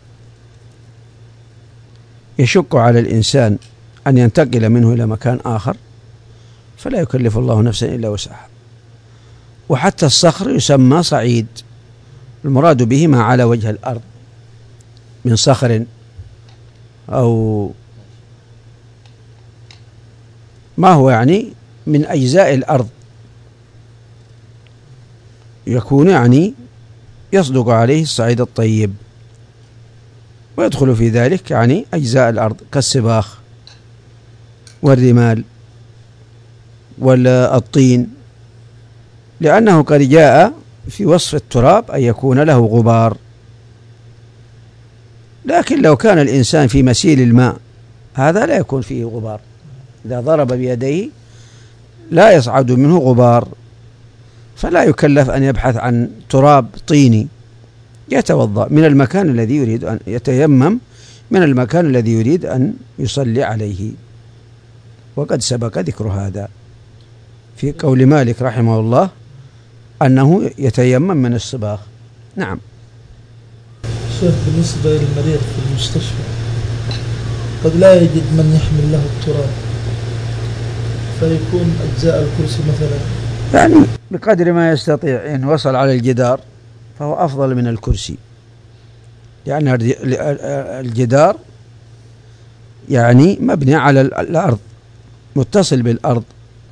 يشق على الإنسان أن ينتقل منه إلى مكان آخر فلا يكلف الله نفسا إلا وسعها. وحتى الصخر يسمى صعيد، المراد به ما على وجه الأرض من صخر أو ما هو يعني من أجزاء الأرض يكون يعني يصدق عليه الصعيد الطيب، ويدخل في ذلك يعني أجزاء الأرض كالسباخ والرمال والطين، لأنه قد جاء في وصف التراب أن يكون له غبار. لكن لو كان الإنسان في مسيل الماء هذا لا يكون فيه غبار، إذا ضرب بيديه لا يصعد منه غبار، فلا يكلف أن يبحث عن تراب طيني. يتوضأ من المكان الذي يريد أن يتيمم من المكان الذي يريد أن يصلي عليه، وقد سبق ذكر هذا في قول مالك رحمه الله أنه يتيمم من الصباغ. نعم. شيخ، بالنسبة للمريض في المستشفى قد لا يجد من يحمل له التراب، فيكون أجزاء الكرسي مثلا يعني بقدر ما يستطيع، إن وصل على الجدار فهو أفضل من الكرسي، لأن يعني الجدار يعني مبني على الأرض، متصل بالأرض،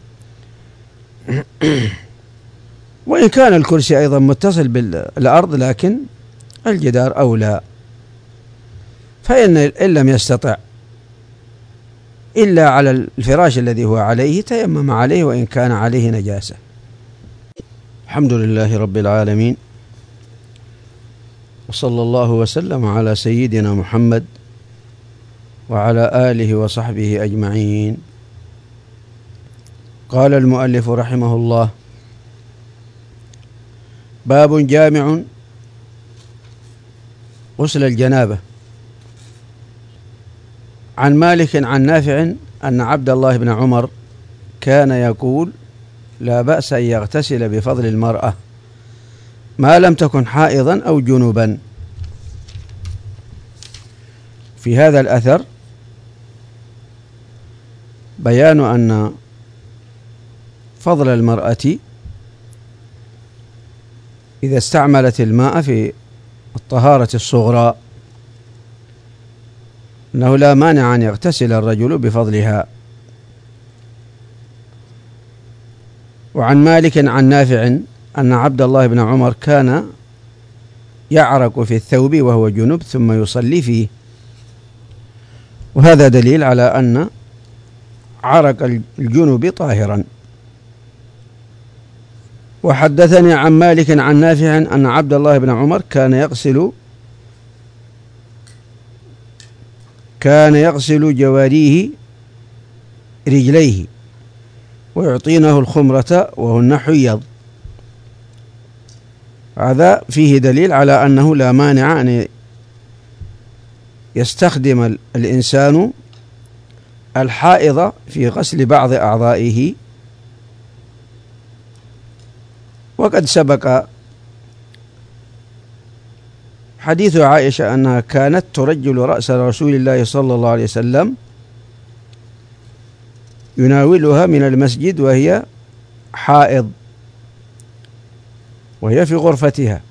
وإن كان الكرسي أيضا متصل بالأرض لكن الجدار أولى. فإن إن لم يستطع إلا على الفراش الذي هو عليه تيمم عليه وإن كان عليه نجاسة. الحمد لله رب العالمين، وصلى الله وسلم على سيدنا محمد وعلى آله وصحبه أجمعين. قال المؤلف رحمه الله: باب جامع غسل الجنابة. عن مالك عن نافع أن عبد الله بن عمر كان يقول: لا بأس أن يغتسل بفضل المرأة ما لم تكن حائضا أو جنبا. في هذا الأثر بيان أن فضل المرأة إذا استعملت الماء في الطهارة الصغرى أنه لا مانع أن يغتسل الرجل بفضلها. وعن مالك عن نافع أن عبد الله بن عمر كان يعرق في الثوب وهو جنب ثم يصلي فيه، وهذا دليل على أن عرق الجنب طاهرا. وحدثني عن مالك عن نافع أن عبد الله بن عمر كان يغسل كان يغسل جواريه رجليه ويعطينه الخمرة وهن حيض. هذا فيه دليل على أنه لا مانع أن يستخدم الإنسان الحائض في غسل بعض أعضائه. وقد سبق حديث عائشة أنها كانت ترجل رأس رسول الله صلى الله عليه وسلم يناولها من المسجد وهي حائض وهي في غرفتها.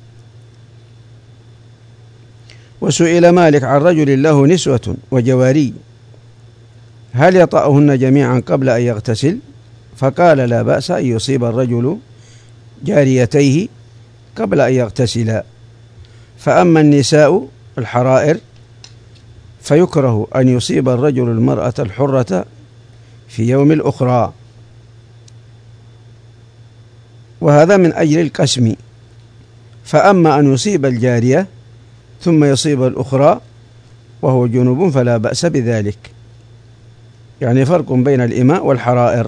وسئل مالك عن رجل له نسوة وجواري هل يطأهن جميعا قبل أن يغتسل؟ فقال: لا بأس أن يصيب الرجل جاريتيه قبل أن يغتسلا، فأما النساء الحرائر فيكره أن يصيب الرجل المرأة الحرة في يوم الأخرى، وهذا من أجل القسم. فأما أن يصيب الجارية ثم يصيب الأخرى وهو جنوب فلا بأس بذلك، يعني فرق بين الإماء والحرائر.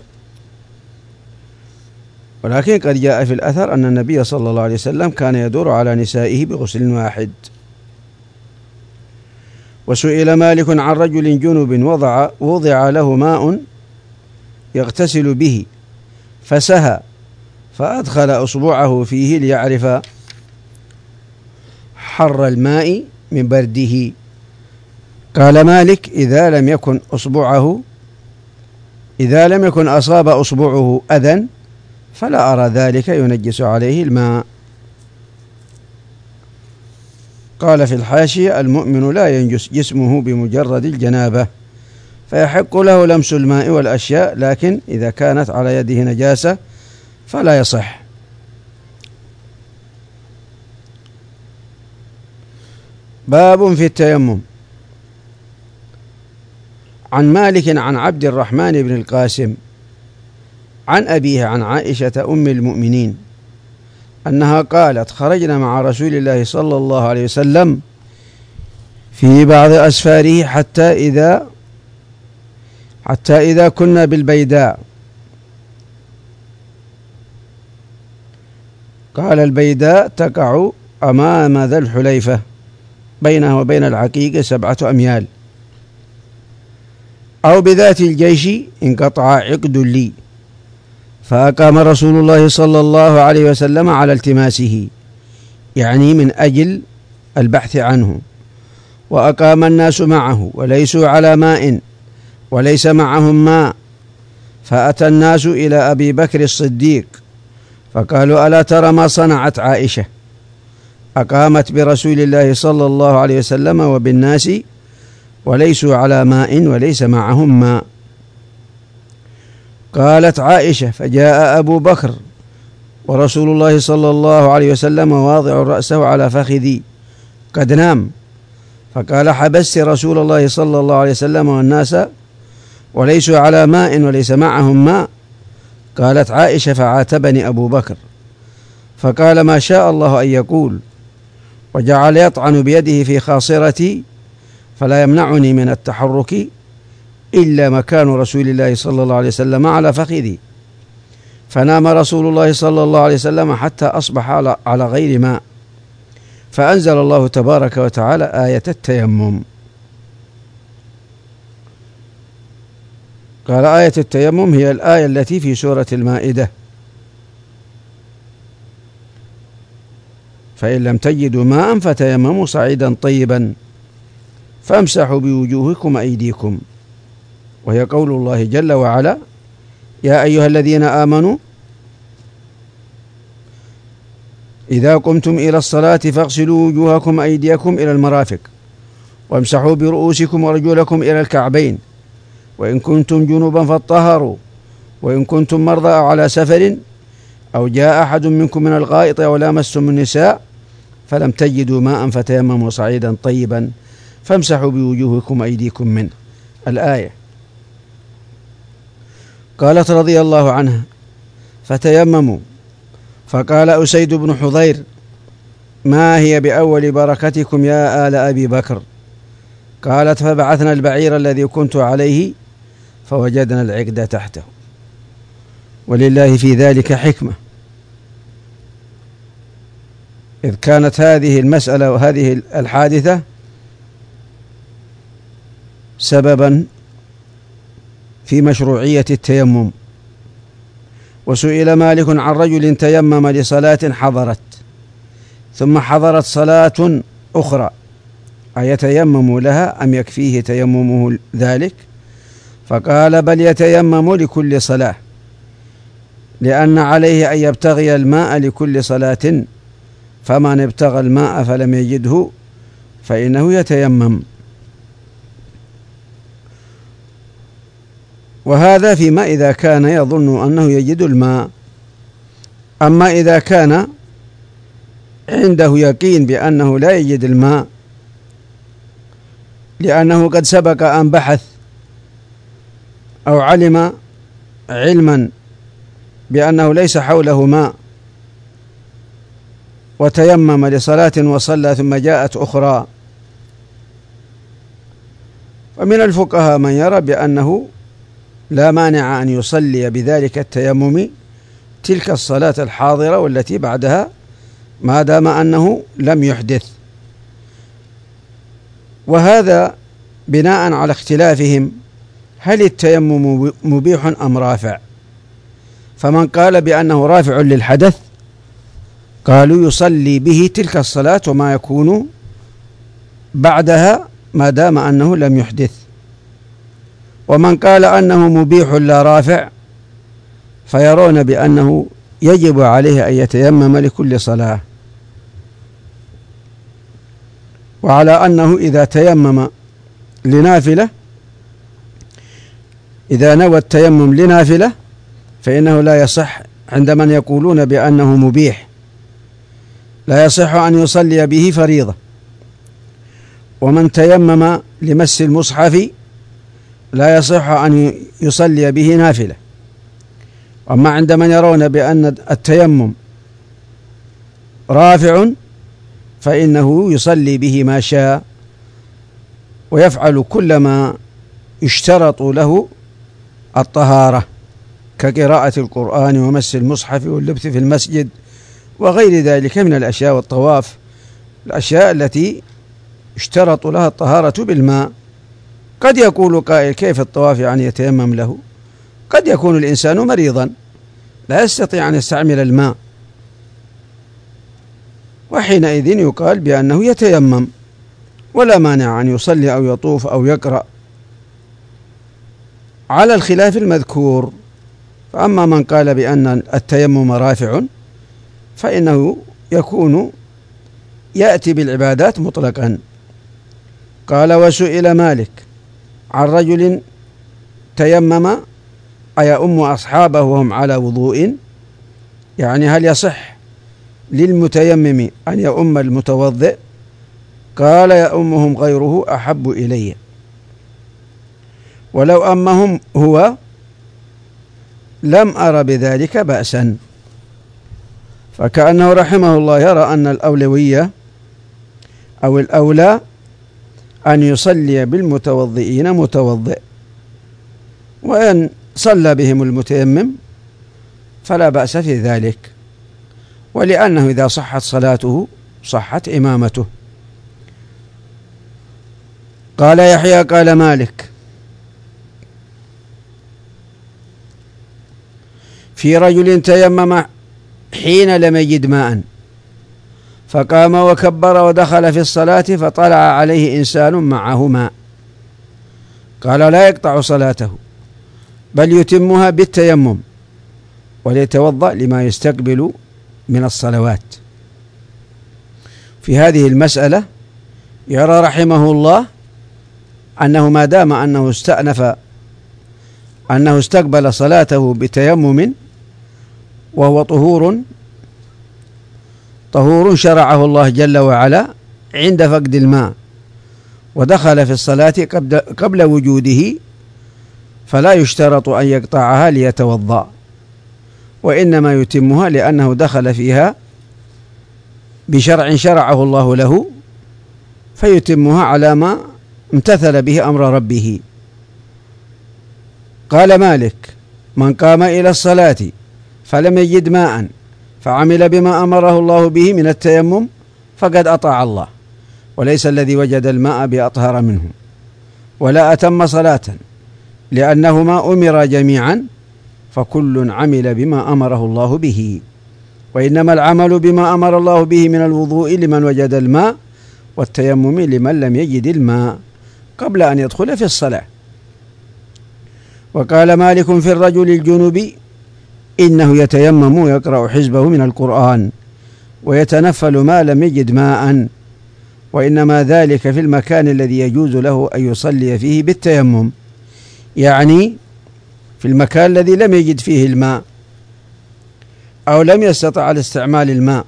ولكن قد جاء في الأثر أن النبي صلى الله عليه وسلم كان يدور على نسائه بغسل واحد. وسئل مالك عن رجل جنب وضع, وضع له ماء يغتسل به فسهى فأدخل أصبعه فيه ليعرف حر الماء من برده. قال مالك: إذا لم يكن أصبعه إذا لم يكن أصاب أصبعه أذى فلا أرى ذلك ينجس عليه الماء. قال في الحاشية: المؤمن لا ينجس جسمه بمجرد الجنابة، فيحق له لمس الماء والأشياء، لكن إذا كانت على يده نجاسة فلا يصح. باب في التيمم. عن مالك عن عبد الرحمن بن القاسم عن أبيه عن عائشة أم المؤمنين أنها قالت: خرجنا مع رسول الله صلى الله عليه وسلم في بعض أسفاره حتى إذا حتى إذا كنا بالبيداء. قال: البيداء تقع أمام ذا الحليفة بينها وبين العقيق سبعة أميال، أو بذات الجيش انقطع عقد لي، فأقام رسول الله صلى الله عليه وسلم على التماسه، يعني من أجل البحث عنه، وأقام الناس معه وليسوا على ماء وليس معهم ماء، فأتى الناس إلى أبي بكر الصديق فقالوا: ألا ترى ما صنعت عائشة؟ أقامت برسول الله صلى الله عليه وسلم وبالناس وليسوا على ماء وليس معهم ماء. قالت عائشة: فجاء أبو بكر ورسول الله صلى الله عليه وسلم واضع رأسه على فخذي قد نام، فقال: حبست رسول الله صلى الله عليه وسلم والناس وليسوا على ماء وليس معهم ماء؟ قالت عائشة: فعاتبني أبو بكر فقال: ما شاء الله أن يقول، وجعل يطعن بيده في خاصرتي فلا يمنعني من التحرك إلا مكان رسول الله صلى الله عليه وسلم على فخذي. فنام رسول الله صلى الله عليه وسلم حتى أصبح على غير ماء، فأنزل الله تبارك وتعالى آية التيمم. قال: آية التيمم هي الآية التي في سورة المائدة: فإن لم تجدوا ماء فتيمموا صعيدا طيبا فامسحوا بوجوهكم أيديكم، وهي قول الله جل وعلا: يا أيها الذين آمنوا إذا قمتم إلى الصلاة فاغسلوا وجوهكم أيديكم إلى المرافق وامسحوا برؤوسكم ورجلكم إلى الكعبين، وإن كنتم جنوبا فاطهروا، وإن كنتم مرضى أو على سفر أو جاء أحد منكم من الغائط أو لامستم النساء فلم تجدوا ماء فتيمموا صعيدا طيبا فامسحوا بوجوهكم أيديكم منه. الآية. قالت رضي الله عنها: فتيمموا، فقال أسيد بن حضير: ما هي بأول بركتكم يا آل أبي بكر؟ قالت: فبعثنا البعير الذي كنت عليه فوجدنا العقد تحته. ولله في ذلك حكمة، إذ كانت هذه المسألة وهذه الحادثة سببا في مشروعية التيمم. وسئل مالك عن رجل تيمم لصلاة حضرت ثم حضرت صلاة أخرى أيتيمم لها أم يكفيه تيممه ذلك؟ فقال: بل يتيمم لكل صلاة، لأن عليه أن يبتغي الماء لكل صلاة، فمن ابتغى الماء فلم يجده فإنه يتيمم. وهذا فيما إذا كان يظن أنه يجد الماء. أما إذا كان عنده يقين بأنه لا يجد الماء لأنه قد سبق أن بحث أو علم علما بأنه ليس حوله ماء وتيمم لصلاة وصلى ثم جاءت أخرى، ومن الفقهاء من يرى بأنه لا مانع أن يصلي بذلك التيمم تلك الصلاة الحاضرة والتي بعدها ما دام أنه لم يحدث. وهذا بناء على اختلافهم هل التيمم مبيح أم رافع. فمن قال بأنه رافع للحدث قالوا يصلي به تلك الصلاة وما يكون بعدها ما دام أنه لم يحدث. ومن قال أنه مبيح لا رافع فيرون بأنه يجب عليه أن يتيمم لكل صلاة، وعلى أنه إذا تيمم لنافلة إذا نوى التيمم لنافلة فإنه لا يصح عند من يقولون بأنه مبيح، لا يصح أن يصلي به فريضة. ومن تيمم لمس المصحف لا يصح أن يصلي به نافلة. أما عند من يرون بأن التيمم رافع فإنه يصلي به ما شاء ويفعل كل ما يشترط له الطهارة كقراءة القرآن ومس المصحف واللبث في المسجد وغير ذلك من الأشياء، والطواف، الأشياء التي اشترط لها الطهارة بالماء. قد يقول قائل كيف الطواف يعني يتيمم له؟ قد يكون الإنسان مريضا لا يستطيع أن يستعمل الماء، وحينئذ يقال بأنه يتيمم ولا مانع أن يصلي أو يطوف أو يقرأ على الخلاف المذكور. فأما من قال بأن التيمم رافع فإنه يكون يأتي بالعبادات مطلقا. قال: وسئل مالك عن رجل تيمم أيؤم أصحابه وهم على وضوء، يعني هل يصح للمتيمم أن يؤم المتوضئ؟ قال: يؤمهم غيره أحب إلي، ولو أمهم هو لم أر بذلك بأسا. فكأنه رحمه الله يرى أن الأولوية أو الأولى أن يصلي بالمتوضئين متوضئ، وإن صلى بهم المتيمم فلا بأس في ذلك، ولأنه إذا صحت صلاته صحت إمامته. قال يحيى: قال مالك: في رجل تيمم حين لم يجد ماء فقام وكبر ودخل في الصلاة فطلع عليه إنسان معه ماء، قال: لا يقطع صلاته بل يتمها بالتيمم وليتوضأ لما يستقبل من الصلوات. في هذه المسألة يرى رحمه الله أنه ما دام أنه استأنف أنه استقبل صلاته بتيمم وهو طهور طهور شرعه الله جل وعلا عند فقد الماء، ودخل في الصلاة قبل, قبل وجوده، فلا يشترط أن يقطعها ليتوضأ، وإنما يتمها لأنه دخل فيها بشرع شرعه الله له، فيتمها على ما امتثل به أمر ربه. قال مالك: من قام إلى الصلاة فلم يجد ماء فعمل بما أمره الله به من التيمم فقد أطاع الله، وليس الذي وجد الماء بأطهر منه، ولا أتم صلاة، لأنهما أمر جميعا فكل عمل بما أمره الله به، وإنما العمل بما أمر الله به من الوضوء لمن وجد الماء، والتيمم لمن لم يجد الماء قبل أن يدخل في الصلاة. وقال مالك في الرجل الجنوب: إنه يتيمم ويقرأ حزبه من القرآن ويتنفل ما لم يجد ماء، وإنما ذلك في المكان الذي يجوز له أن يصلي فيه بالتيمم، يعني في المكان الذي لم يجد فيه الماء أو لم يستطع على استعمال الماء.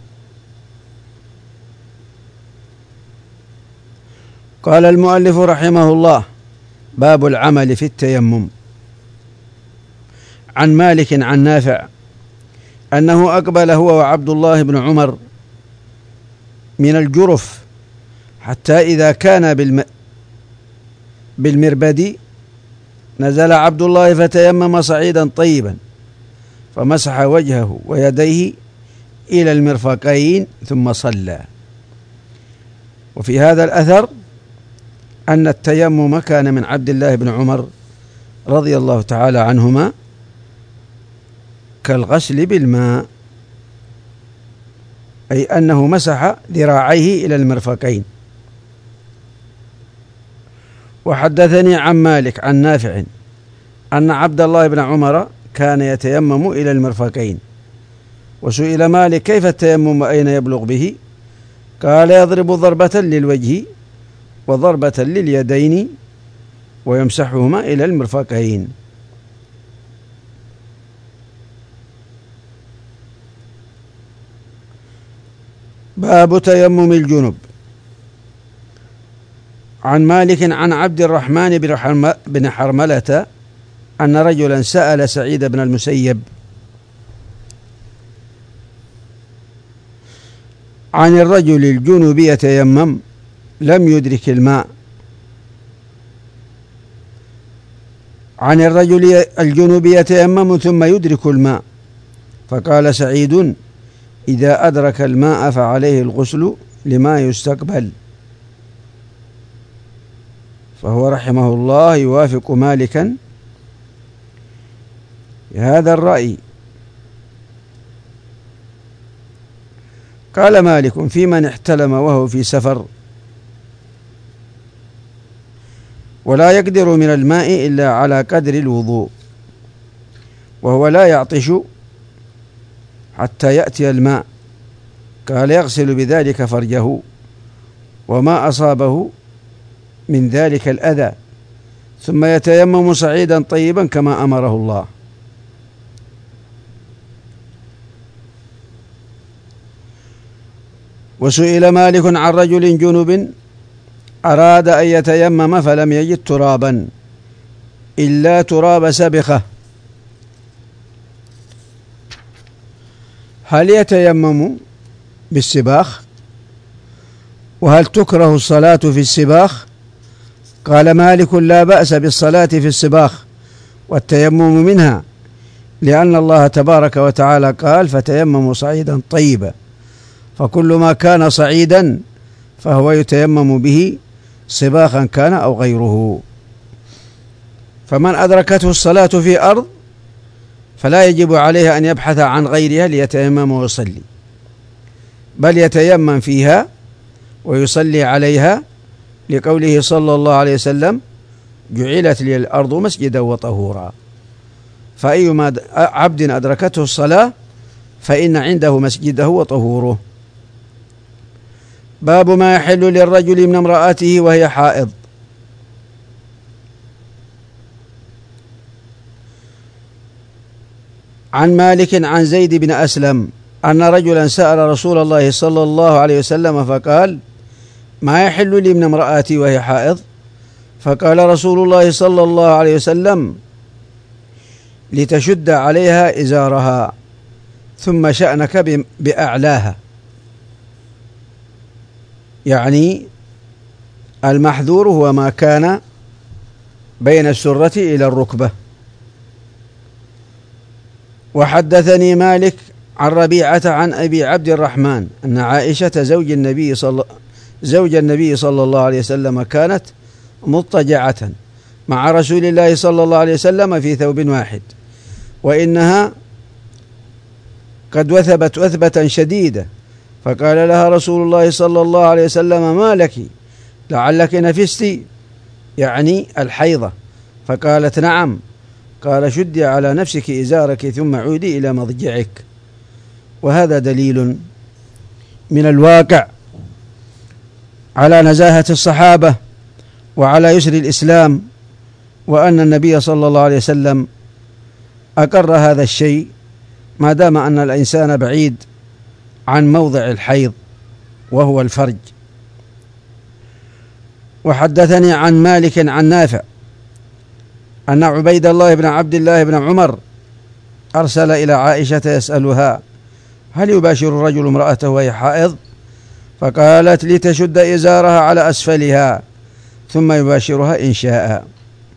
قال المؤلف رحمه الله: باب العمل في التيمم. عن مالك عن نافع أنه أقبل هو وعبد الله بن عمر من الجرف حتى إذا كان بالم... بالمربد نزل عبد الله فتيمم صعيدا طيبا فمسح وجهه ويديه إلى المرفقين ثم صلى. وفي هذا الأثر أن التيمم كان من عبد الله بن عمر رضي الله تعالى عنهما كالغسل بالماء، أي أنه مسح ذراعيه إلى المرفقين. وحدثني عن مالك عن نافع أن عبد الله بن عمر كان يتيمم إلى المرفقين. وسئل مالك: كيف التيمم وأين يبلغ به؟ قال: يضرب ضربة للوجه وضربة لليدين ويمسحهما إلى المرفقين. باب تيمم الجنب. عن مالك عن عبد الرحمن بن حرملة أن رجلا سأل سعيد بن المسيب عن الرجل الجنوب يتيمم لم يدرك الماء عن الرجل الجنوب يتيمم ثم يدرك الماء، فقال سعيد: إذا أدرك الماء فعليه الغسل لما يستقبل. فهو رحمه الله يوافق مالكا هذا الرأي. قال مالك: في من احتلم وهو في سفر ولا يقدر من الماء إلا على قدر الوضوء، وهو لا يعطش حتى يأتي الماء، قال: يغسل بذلك فرجه وما أصابه من ذلك الأذى، ثم يتيمم صعيدا طيبا كما أمره الله. وسئل مالك عن رجل جنب أراد أن يتيمم فلم يجد ترابا إلا تراب سبخة، هل يتيمم بالسباخ؟ وهل تكره الصلاة في السباخ؟ قال مالك: لا بأس بالصلاة في السباخ والتيمم منها، لأن الله تبارك وتعالى قال: فتيمموا صعيدا طيبا، فكل ما كان صعيدا فهو يتيمم به سباخا كان أو غيره. فمن أدركته الصلاة في أرض فلا يجب عليه أن يبحث عن غيرها ليتيمم ويصلي، بل يتيمم فيها ويصلي عليها، لقوله صلى الله عليه وسلم: جعلت لي الأرض مسجدا وطهورا. فأيما عبد أدركته الصلاة فإن عنده مسجده وطهوره. باب ما يحل للرجل من امرأته وهي حائض. عن مالك عن زيد بن أسلم أن رجلا سأل رسول الله صلى الله عليه وسلم فقال: ما يحل لي من امرأتي وهي حائض؟ فقال رسول الله صلى الله عليه وسلم: لتشد عليها إزارها ثم شأنك بأعلاها، يعني المحذور هو ما كان بين السرة إلى الركبة. وحدثني مالك عن ربيعة عن أبي عبد الرحمن أن عائشة زوج النبي صلى زوج النبي صلى الله عليه وسلم كانت مضطجعة مع رسول الله صلى الله عليه وسلم في ثوب واحد، وإنها قد وثبت وثبة شديدة، فقال لها رسول الله صلى الله عليه وسلم: ما لك؟ لعلك نفست، يعني الحيضة. فقالت: نعم. قال: شدي على نفسك إزارك ثم عودي إلى مضجعك. وهذا دليل من الواقع على نزاهة الصحابة وعلى يسر الإسلام، وأن النبي صلى الله عليه وسلم أقر هذا الشيء ما دام أن الإنسان بعيد عن موضع الحيض وهو الفرج. وحدثني عن مالك عن نافع أن عبيد الله بن عبد الله بن عمر أرسل إلى عائشة يسألها: هل يباشر الرجل امرأته وهي حائض؟ فقالت: لتشد إزارها على أسفلها ثم يباشرها إن شاء.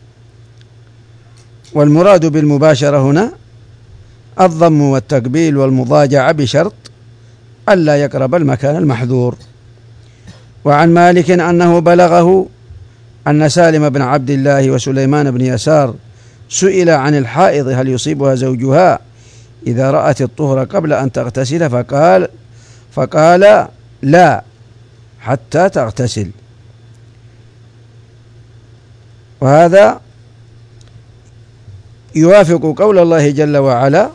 والمراد بالمباشرة هنا الضم والتقبيل والمضاجعة بشرط ألا يقرب المكان المحذور. وعن مالك أنه بلغه أن سالم بن عبد الله وسليمان بن يسار سئل عن الحائض هل يصيبها زوجها إذا رأت الطهر قبل أن تغتسل، فقال فقال لا حتى تغتسل. وهذا يوافق قول الله جل وعلا: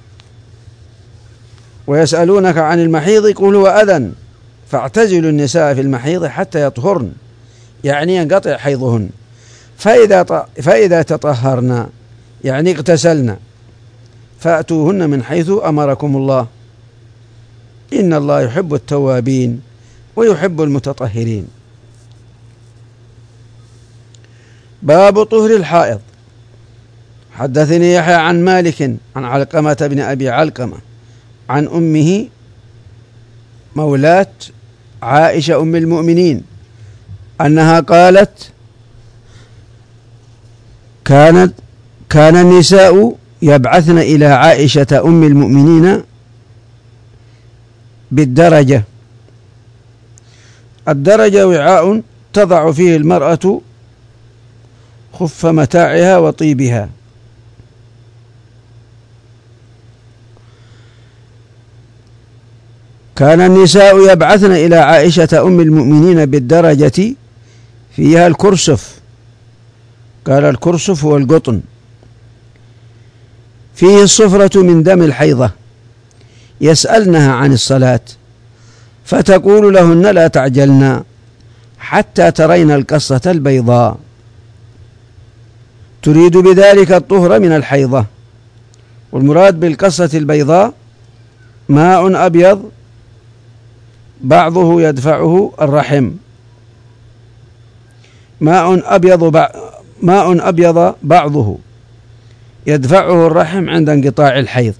ويسألونك عن المحيض قل هو أذى فاعتزلوا النساء في المحيض حتى يطهرن، يعني ينقطع حيضهن، فإذا فإذا تطهرنا يعني اغتسلنا فأتوهن من حيث أمركم الله إن الله يحب التوابين ويحب المتطهرين. باب طهر الحائض. حدثني يحيى عن مالك عن علقمة بن أبي علقمة عن أمه مولاة عائشة أم المؤمنين أنها قالت: كانت كان النساء يبعثن إلى عائشة أم المؤمنين بالدرجة. الدرجة وعاء تضع فيه المرأة خف متاعها وطيبها. كان النساء يبعثن إلى عائشة أم المؤمنين بالدرجة فيها الكرسف. قال الكرسف هو القطن، فيه الصفرة من دم الحيضة، يسألنها عن الصلاة فتقول لهن: لا تعجلنا حتى ترين القصة البيضاء، تريد بذلك الطهر من الحيضة. والمراد بالقصة البيضاء ماء أبيض بعضه يدفعه الرحم، ماء أبيض ماء أبيض بعضه يدفعه الرحم عند انقطاع الحيض.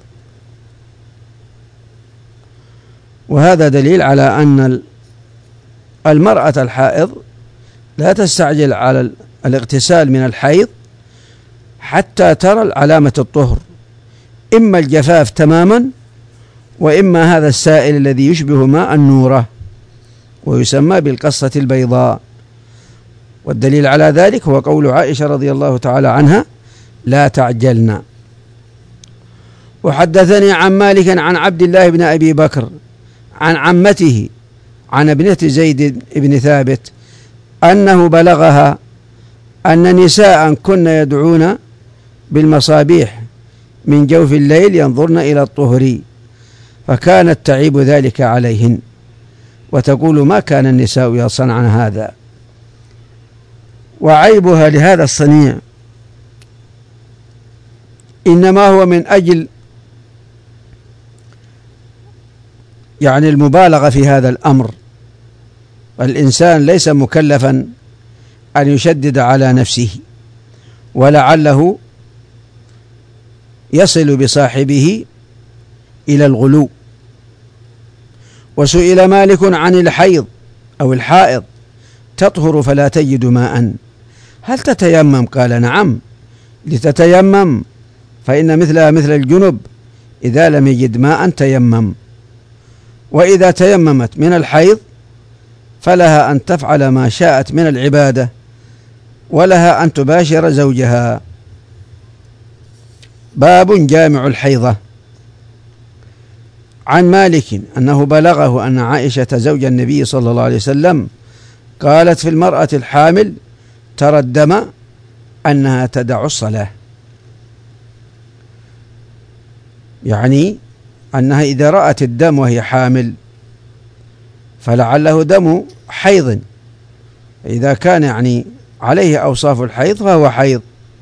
وهذا دليل على أن المرأة الحائض لا تستعجل على الاغتسال من الحيض حتى ترى علامة الطهر، إما الجفاف تماما وإما هذا السائل الذي يشبه ماء النورة ويسمى بالقصة البيضاء. والدليل على ذلك هو قول عائشة رضي الله تعالى عنها: لا تعجلنا. وحدثني عن مالك عن عبد الله بن أبي بكر عن عمته عن ابنة زيد بن ثابت أنه بلغها أن نساء كن يدعون بالمصابيح من جوف الليل ينظرن إلى الطهر، فكانت تعيب ذلك عليهن وتقول: ما كان النساء يصنعن هذا. وعيبها لهذا الصنيع إنما هو من أجل يعني المبالغة في هذا الأمر. الإنسان ليس مكلفا أن يشدد على نفسه، ولعله يصل بصاحبه إلى الغلو. وسئل مالك عن الحيض أو الحائض: تطهر فلا تجد ماء، هل تتيمم؟ قال: نعم، لتتيمم، فإن مثلها مثل الجنب إذا لم يجد ماء تيمم. وإذا تيممت من الحيض فلها أن تفعل ما شاءت من العبادة، ولها أن تباشر زوجها. باب جامع الحيضة. عن مالك أنه بلغه أن عائشة زوج النبي صلى الله عليه وسلم قالت في المرأة الحامل: ترى الدم أنها تدع الصلاة، يعني أنها إذا رأت الدم وهي حامل فلعله دم حيض، إذا كان يعني عليه أوصاف الحيض فهو حيض.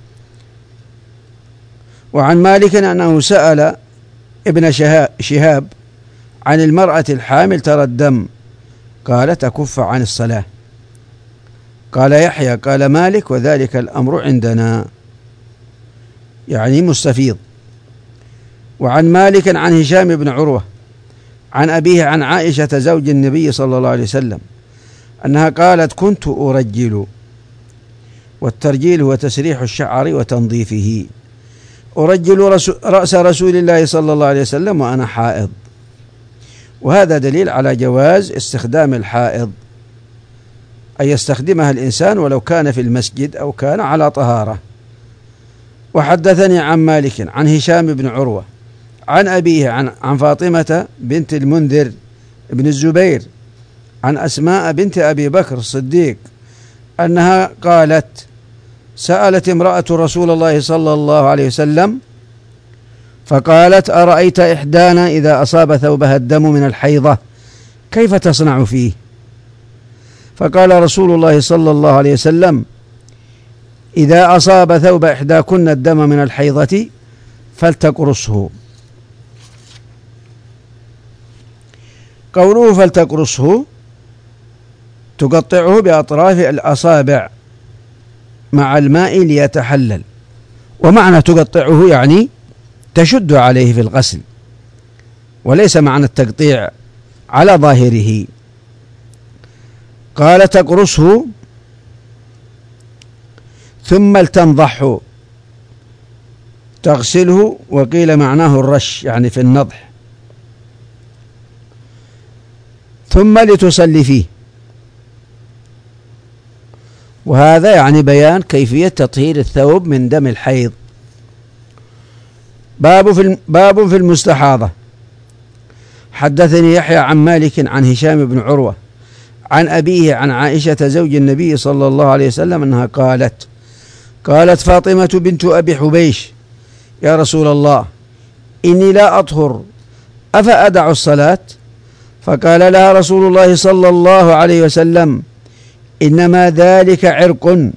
وعن مالك أنه سأل ابن شهاب عن المرأة الحامل ترى الدم، قال: تكف عن الصلاة. قال يحيى: قال مالك: وذلك الأمر عندنا، يعني مستفيض. وعن مالك عن هشام بن عروة عن أبيه عن عائشة زوج النبي صلى الله عليه وسلم أنها قالت: كنت أرجل، والترجيل هو تسريح الشعر وتنظيفه، أرجل رأس رسول الله صلى الله عليه وسلم وأنا حائض. وهذا دليل على جواز استخدام الحائض، أن يستخدمها الإنسان ولو كان في المسجد أو كان على طهارة. وحدثني عن مالك عن هشام بن عروة عن أبيه عن, عن فاطمة بنت المنذر بن الزبير عن أسماء بنت أبي بكر الصديق أنها قالت: سألت امرأة رسول الله صلى الله عليه وسلم فقالت: أرأيت إحدانا إذا أصاب ثوبها الدم من الحيضة كيف تصنع فيه؟ فقال رسول الله صلى الله عليه وسلم: إذا أصاب ثوب إحداكن الدم من الحيضة فلتقرصه. قوله فلتقرصه تقطعه بأطراف الأصابع مع الماء ليتحلل. ومعنى تقطعه يعني تشد عليه في الغسل، وليس معنى التقطيع على ظاهره. قال تقرصه ثم لتنضحه، تغسله، وقيل معناه الرش يعني في النضح، ثم لتصلي فيه. وهذا يعني بيان كيفية تطهير الثوب من دم الحيض. باب في باب في المستحاضة. حدثني يحيى عن مالك عن هشام بن عروة عن أبيه عن عائشة زوج النبي صلى الله عليه وسلم أنها قالت قالت فاطمة بنت أبي حبيش: يا رسول الله، إني لا أطهر، أفأدع الصلاة؟ فقال لها رسول الله صلى الله عليه وسلم: إنما ذلك عرق.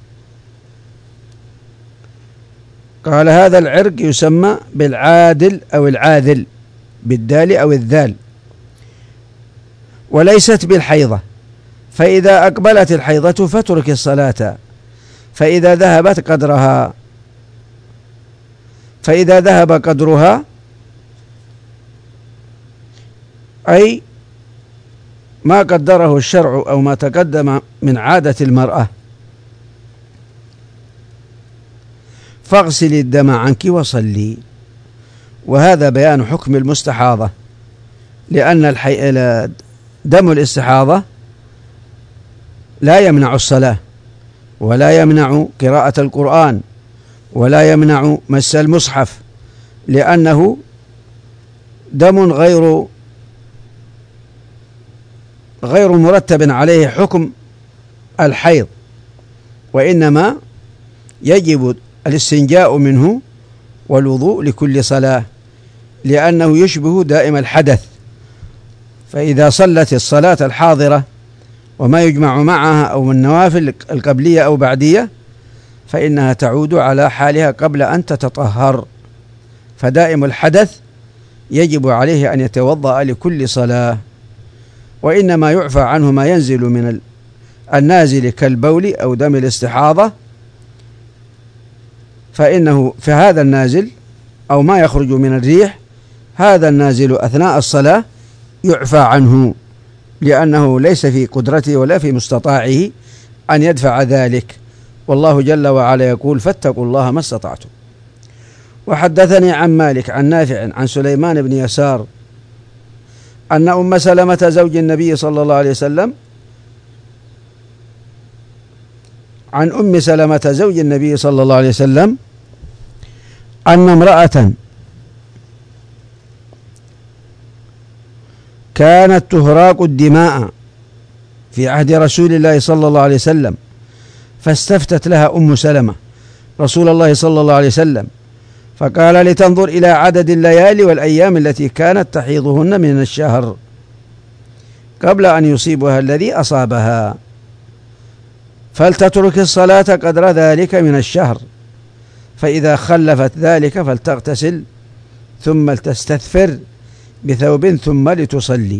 قال هذا العرق يسمى بالعادل أو العاذل بالدال أو الذال، وليست بالحيضة، فإذا أقبلت الحيضة فاترك الصلاة، فإذا ذهبت قدرها فإذا ذهب قدرها أي ما قدره الشرع أو ما تقدم من عادة المرأة، فاغسلي الدم عنك وصلي. وهذا بيان حكم المستحاضة، لأن الحي... دم الاستحاضة لا يمنع الصلاة، ولا يمنع قراءة القرآن، ولا يمنع مس المصحف، لأنه دم غير غير مرتب عليه حكم الحيض، وإنما يجب الاستنجاء منه والوضوء لكل صلاة، لأنه يشبه دائم الحدث. فإذا صلت الصلاة الحاضرة وما يجمع معها أو من النوافل القبلية أو بعدية، فإنها تعود على حالها قبل أن تتطهر. فدائم الحدث يجب عليه أن يتوضأ لكل صلاة، وإنما يعفى عنه ما ينزل من النازل كالبول أو دم الاستحاضة، فإنه في هذا النازل أو ما يخرج من الريح، هذا النازل أثناء الصلاة يعفى عنه، لأنه ليس في قدرته ولا في مستطاعه أن يدفع ذلك. والله جل وعلا يقول: فاتقوا الله ما استطعتم. وحدثني عن مالك عن نافع عن سليمان بن يسار أن أم سلمة زوج النبي صلى الله عليه وسلم عن أم سلمة زوج النبي صلى الله عليه وسلم أن امرأة كانت تهراق الدماء في عهد رسول الله صلى الله عليه وسلم، فاستفتت لها أم سلمة رسول الله صلى الله عليه وسلم، فقال لتنظر إلى عدد الليالي والأيام التي كانت تحيضهن من الشهر قبل أن يصيبها الذي أصابها، فلتترك الصلاة قدر ذلك من الشهر، فإذا خلفت ذلك فلتغتسل ثم لتستثفر بثوب ثم لتصلي.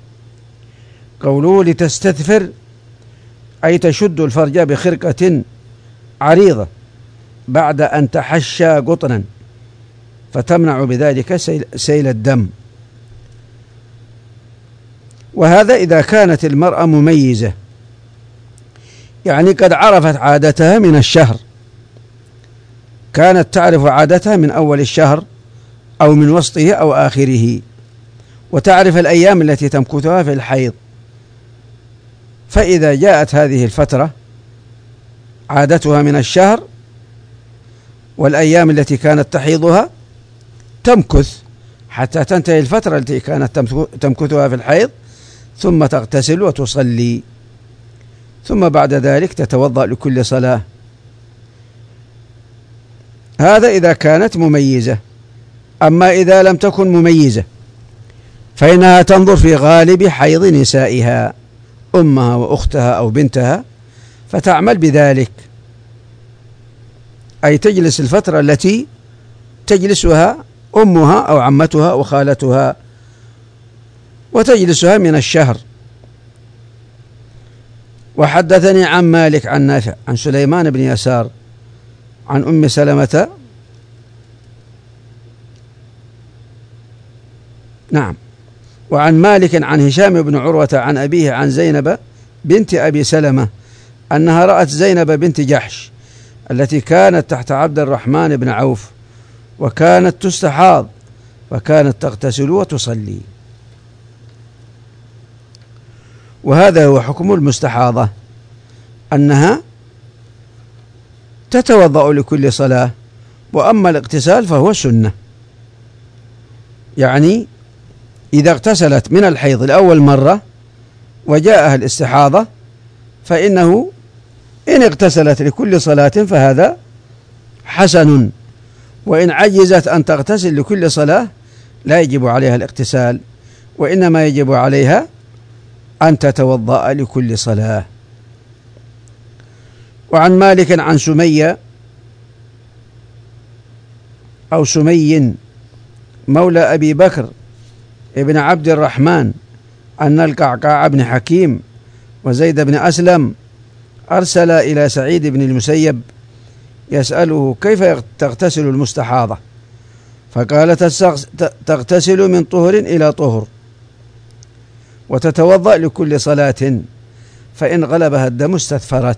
قوله لتستثفر أي تشد الفرج بخرقة عريضة بعد أن تحشى قطنا، فتمنع بذلك سيل, سيل الدم. وهذا إذا كانت المرأة مميزة، يعني قد عرفت عادتها من الشهر، كانت تعرف عادتها من أول الشهر أو من وسطه أو آخره، وتعرف الأيام التي تمكثها في الحيض، فإذا جاءت هذه الفترة عادتها من الشهر والأيام التي كانت تحيضها تمكث حتى تنتهي الفترة التي كانت تمكثها في الحيض، ثم تغتسل وتصلي، ثم بعد ذلك تتوضأ لكل صلاة. هذا إذا كانت مميزة. أما إذا لم تكن مميزة فإنها تنظر في غالب حيض نسائها، أمها وأختها أو بنتها، فتعمل بذلك، أي تجلس الفترة التي تجلسها أمها أو عمتها أو خالتها، وتجلسها من الشهر. وحدثني عن مالك عن نافع عن سليمان بن يسار عن أم سلمة نعم وعن مالك عن هشام بن عروة عن أبيه عن زينب بنت أبي سلمة أنها رأت زينب بنت جحش التي كانت تحت عبد الرحمن بن عوف وكانت تستحاض فكانت تغتسل وتصلي. وهذا هو حكم المستحاضة، أنها تتوضأ لكل صلاة، وأما الاغتسال فهو سنة، يعني إذا اغتسلت من الحيض لأول مرة وجاءها الاستحاضة فإنه إن اغتسلت لكل صلاة فهذا حسن، وإن عجزت أن تغتسل لكل صلاة لا يجب عليها الاغتسال، وإنما يجب عليها أن تتوضأ لكل صلاة. وعن مالك عن سمية أو سمي مولى أبي بكر ابن عبد الرحمن أن القعقاع بن حكيم وزيد بن أسلم أرسل إلى سعيد بن المسيب يسأله كيف تغتسل المستحاضة، فقال تغتسل من طهر إلى طهر وتتوضأ لكل صلاة، فإن غلبها الدم استثفرت.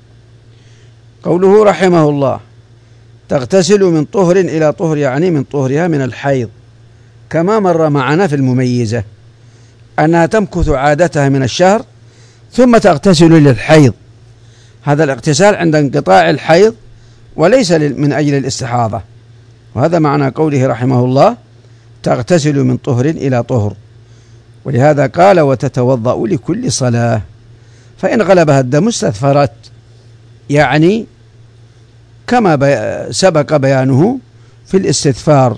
قوله رحمه الله تغتسل من طهر إلى طهر يعني من طهرها من الحيض، كما مر معنا في المميزة أنها تمكث عادتها من الشهر ثم تغتسل للحيض، هذا الاغتسال عند انقطاع الحيض وليس من أجل الاستحاضة، وهذا معنى قوله رحمه الله تغتسل من طهر إلى طهر، ولهذا قال وتتوضأ لكل صلاة، فإن غلبها الدم استثفرت، يعني كما بي سبق بيانه في الاستثفار.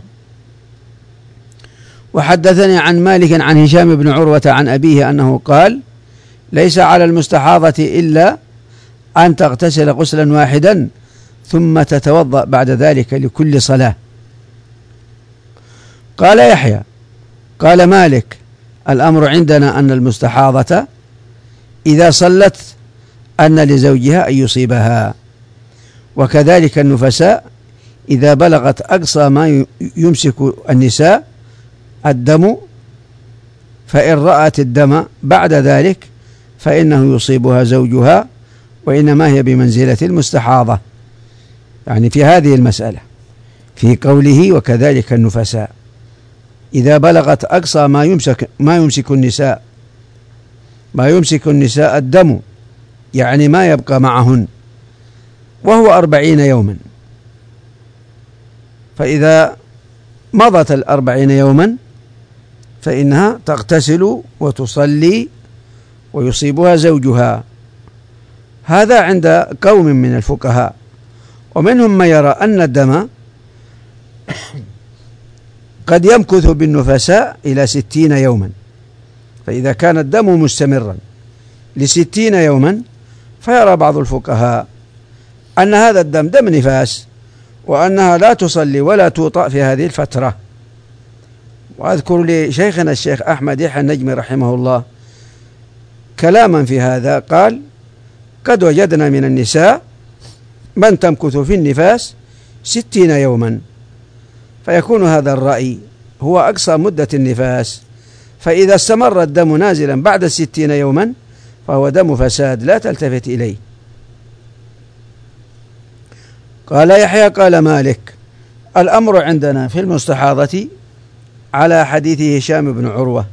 وحدثني عن مالك عن هشام بن عروة عن أبيه أنه قال ليس على المستحاضة إلا أن تغتسل غسلا واحدا ثم تتوضأ بعد ذلك لكل صلاة. قال يحيى قال مالك الأمر عندنا أن المستحاضة إذا صلت أن لزوجها أن يصيبها، وكذلك النفساء إذا بلغت أقصى ما يمسك النساء الدم فإن رأت الدم بعد ذلك فإنه يصيبها زوجها، وإنما هي بمنزلة المستحاضة، يعني في هذه المسألة في قوله وكذلك النفساء إذا بلغت أقصى ما يمسك ما يمسك النساء ما يمسك النساء الدم، يعني ما يبقى معهن، وهو أربعين يوما، فإذا مضت الأربعين يوما فإنها تغتسل وتصلي ويصيبها زوجها. هذا عند قوم من الفقهاء، ومنهم من يرى أن الدم قد يمكث بالنفساء إلى ستين يوما، فإذا كان الدم مستمرا لستين يوما فيرى بعض الفقهاء أن هذا الدم دم نفاس، وأنها لا تصلي ولا توطأ في هذه الفترة. وأذكر لشيخنا الشيخ أحمد يحيى النجمي رحمه الله كلاما في هذا، قال قد وجدنا من النساء من تمكث في النفاس ستين يوما، فيكون هذا الرأي هو أقصى مدة النفاس، فإذا استمر الدم نازلا بعد الستين يوما فهو دم فساد لا تلتفت إليه. قال يحيى قال مالك الأمر عندنا في المستحاضة على حديث هشام بن عروة،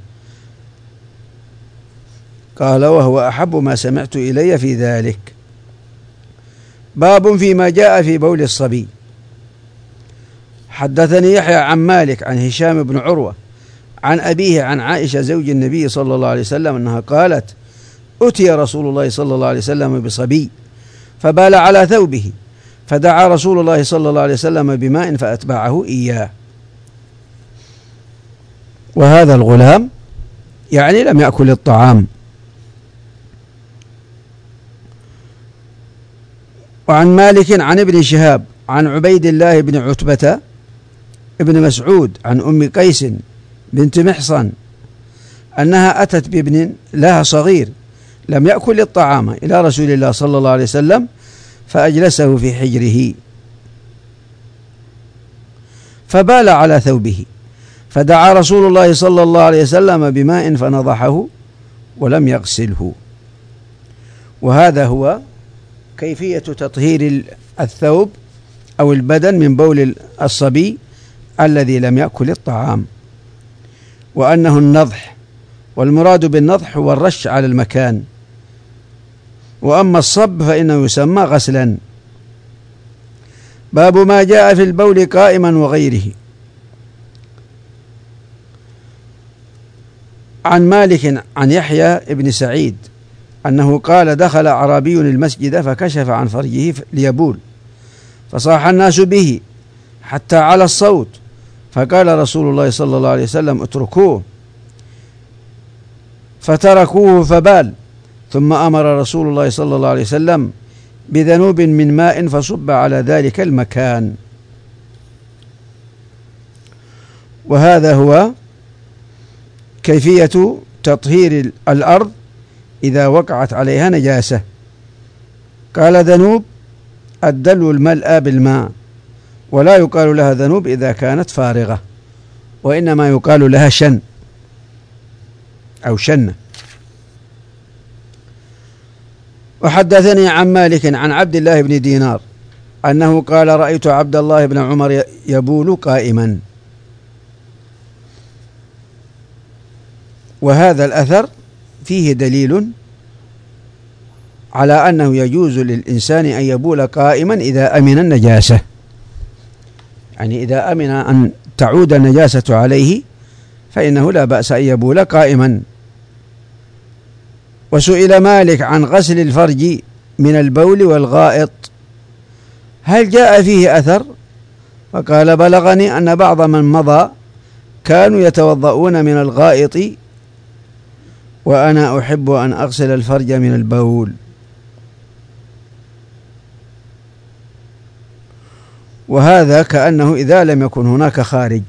قال وهو أحب ما سمعت إلي في ذلك. باب فيما جاء في بول الصبي. حدثني يحيى عن مالك عن هشام بن عروة عن أبيه عن عائشة زوج النبي صلى الله عليه وسلم أنها قالت أتي رسول الله صلى الله عليه وسلم بصبي فبال على ثوبه، فدعا رسول الله صلى الله عليه وسلم بماء فأتبعه إياه. وهذا الغلام يعني لم يأكل الطعام. وعن مالك عن ابن شهاب عن عبيد الله بن عتبة ابن مسعود عن أم قيس بنت محصن أنها أتت بابن لها صغير لم يأكل الطعام إلى رسول الله صلى الله عليه وسلم فأجلسه في حجره فبال على ثوبه، فدعا رسول الله صلى الله عليه وسلم بماء فنضحه ولم يغسله. وهذا هو كيفية تطهير الثوب أو البدن من بول الصبي الذي لم يأكل الطعام، وأنه النضح، والمراد بالنضح هو الرش على المكان، وأما الصب فإنه يسمى غسلا. باب ما جاء في البول قائما وغيره. عن مالك عن يحيى بن سعيد أنه قال: دخل أعرابي المسجد فكشف عن فرجه ليبول، فصاح الناس به حتى على الصوت، فقال رسول الله صلى الله عليه وسلم: اتركوه، فتركوه فبال. ثم أمر رسول الله صلى الله عليه وسلم بذنوب من ماء فصب على ذلك المكان. وهذا هو كيفية تطهير الأرض إذا وقعت عليها نجاسة. قال: ذنوب الدلو الملأى بالماء، ولا يقال لها ذنوب إذا كانت فارغة، وإنما يقال لها شن أو شنة. وحدثني عن مالك عن عبد الله بن دينار أنه قال: رأيت عبد الله بن عمر يبول قائما. وهذا الأثر فيه دليل على أنه يجوز للإنسان أن يبول قائما إذا أمن النجاسة، يعني إذا أمن أن تعود النجاسة عليه فإنه لا بأس أن يبول قائما. وسئل مالك عن غسل الفرج من البول والغائط هل جاء فيه أثر؟ فقال: بلغني أن بعض من مضى كانوا يتوضؤون من الغائط، وأنا أحب أن أغسل الفرج من البول. وهذا كأنه إذا لم يكن هناك خارج.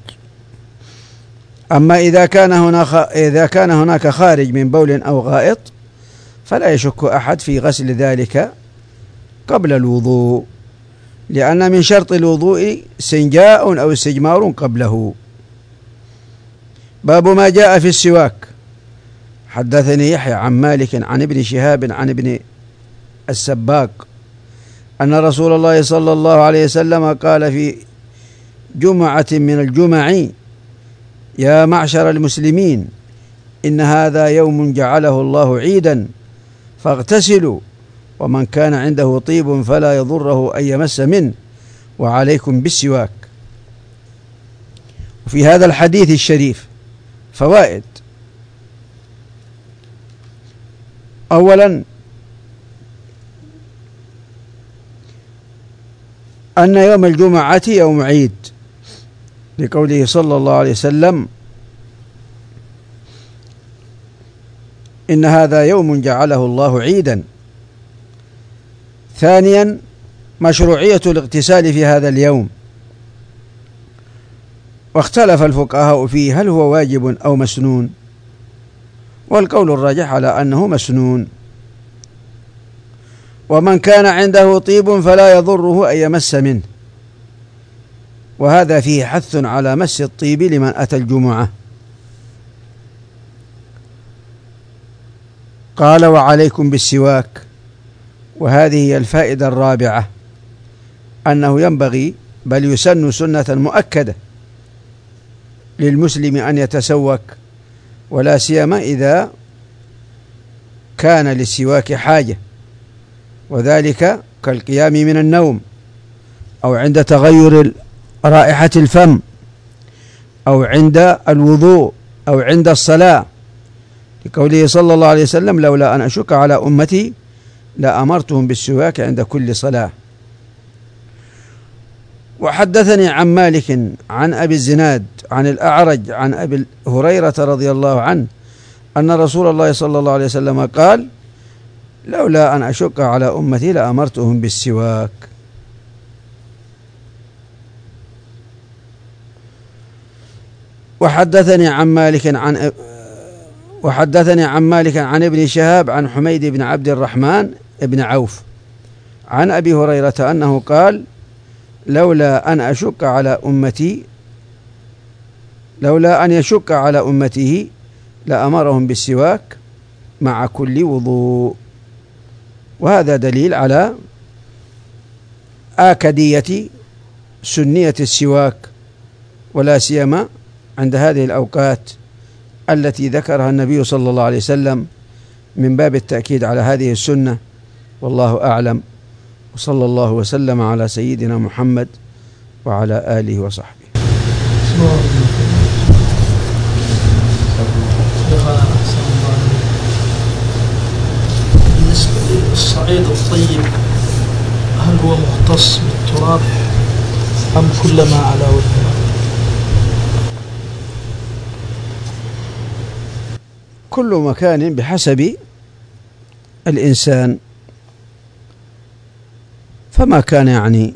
أما إذا كان هناك إذا كان هناك خارج من بول أو غائط فلا يشك أحد في غسل ذلك قبل الوضوء، لأن من شرط الوضوء استنجاء أو استجمار قبله. باب ما جاء في السواك. حدثني يحيى عن مالك عن ابن شهاب عن ابن السباق أن رسول الله صلى الله عليه وسلم قال في جمعة من الجمع: يا معشر المسلمين، إن هذا يوم جعله الله عيدا فاغتسلوا، ومن كان عنده طيب فلا يضره أن يمس منه، وعليكم بالسواك. وفي هذا الحديث الشريف فوائد. أولا، أن يوم الجمعة يوم عيد لقوله صلى الله عليه وسلم: إن هذا يوم جعله الله عيدا. ثانيا، مشروعية الاغتسال في هذا اليوم، واختلف الفقهاء فيه هل هو واجب أو مسنون، والقول الراجح على أنه مسنون. ومن كان عنده طيب فلا يضره أن يمس منه، وهذا فيه حث على مس الطيب لمن أتى الجمعة. قال: وعليكم بالسواك. وهذه هي الفائدة الرابعة، أنه ينبغي بل يسن سنة مؤكدة للمسلم أن يتسوك، ولا سيما إذا كان للسواك حاجة، وذلك كالقيام من النوم، أو عند تغير رائحة الفم، أو عند الوضوء، أو عند الصلاة، لقوله صلى الله عليه وسلم: لولا أن أشك على أمتي لأمرتهم بالسواك عند كل صلاة. وحدثني عن مالك عن أبي الزناد عن الأعرج عن أبي هريرة رضي الله عنه أن رسول الله صلى الله عليه وسلم قال: لولا أن أشك على أمتي لأمرتهم بالسواك. وحدثني عن مالك عن وحدثني عن مالك عن ابن شهاب عن حميد بن عبد الرحمن بن عوف عن أبي هريرة أنه قال: لولا أن أشك على أمتي لولا أن يشق على أمته لأمرهم بالسواك مع كل وضوء. وهذا دليل على آكدية سنية السواك، ولا سيما عند هذه الأوقات التي ذكرها النبي صلى الله عليه وسلم من باب التأكيد على هذه السنة. والله أعلم، وصلى الله وسلم على سيدنا محمد وعلى آله وصحبه. بالنسبة للصعيد الطيب هل هو مختص بالتراب أم كل ما على وجهه؟ كل مكان بحسب الإنسان، فما كان يعني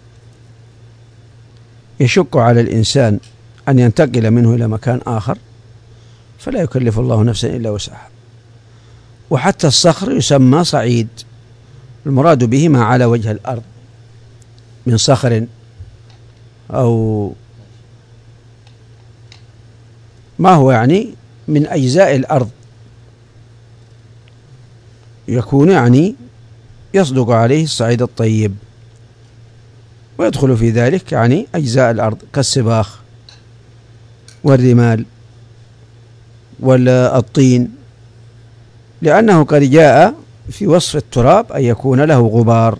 يشق على الإنسان أن ينتقل منه إلى مكان آخر فلا يكلف الله نفسا إلا وسعها. وحتى الصخر يسمى صعيد، المراد به ما على وجه الأرض من صخر أو ما هو يعني من أجزاء الأرض، يكون يعني يصدق عليه الصعيد الطيب، ويدخل في ذلك يعني أجزاء الأرض كالسباخ والرمال والطين، لأنه قد جاء في وصف التراب أن يكون له غبار.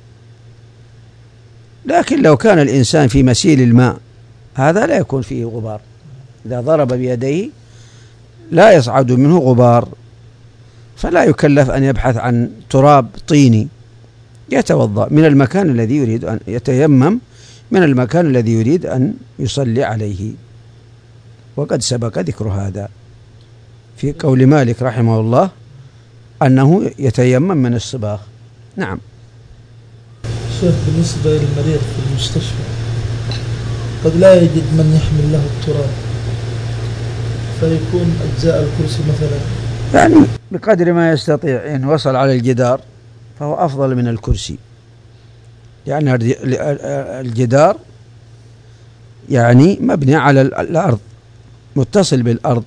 لكن لو كان الإنسان في مسيل الماء هذا لا يكون فيه غبار، إذا ضرب بيديه لا يصعد منه غبار، فلا يكلف أن يبحث عن تراب طيني. يتوضأ من المكان الذي يريد أن يتيمم من المكان الذي يريد أن يصلي عليه، وقد سبق ذكر هذا في قول مالك رحمه الله أنه يتيمم من الصباغ. نعم. شيخ، بالنسبة للمريض في المستشفى قد لا يجد من يحمل له التراب، فيكون أجزاء الكرسي مثلا يعني بقدر ما يستطيع، إن وصل على الجدار فهو أفضل من الكرسي، لأن يعني الجدار يعني مبني على الأرض متصل بالأرض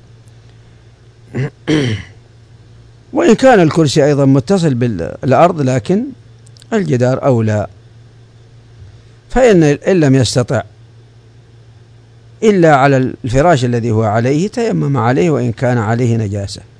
وإن كان الكرسي أيضا متصل بالأرض لكن الجدار أولى. فإن إن لم يستطع إلا على الفراش الذي هو عليه تيمم عليه وإن كان عليه نجاسة.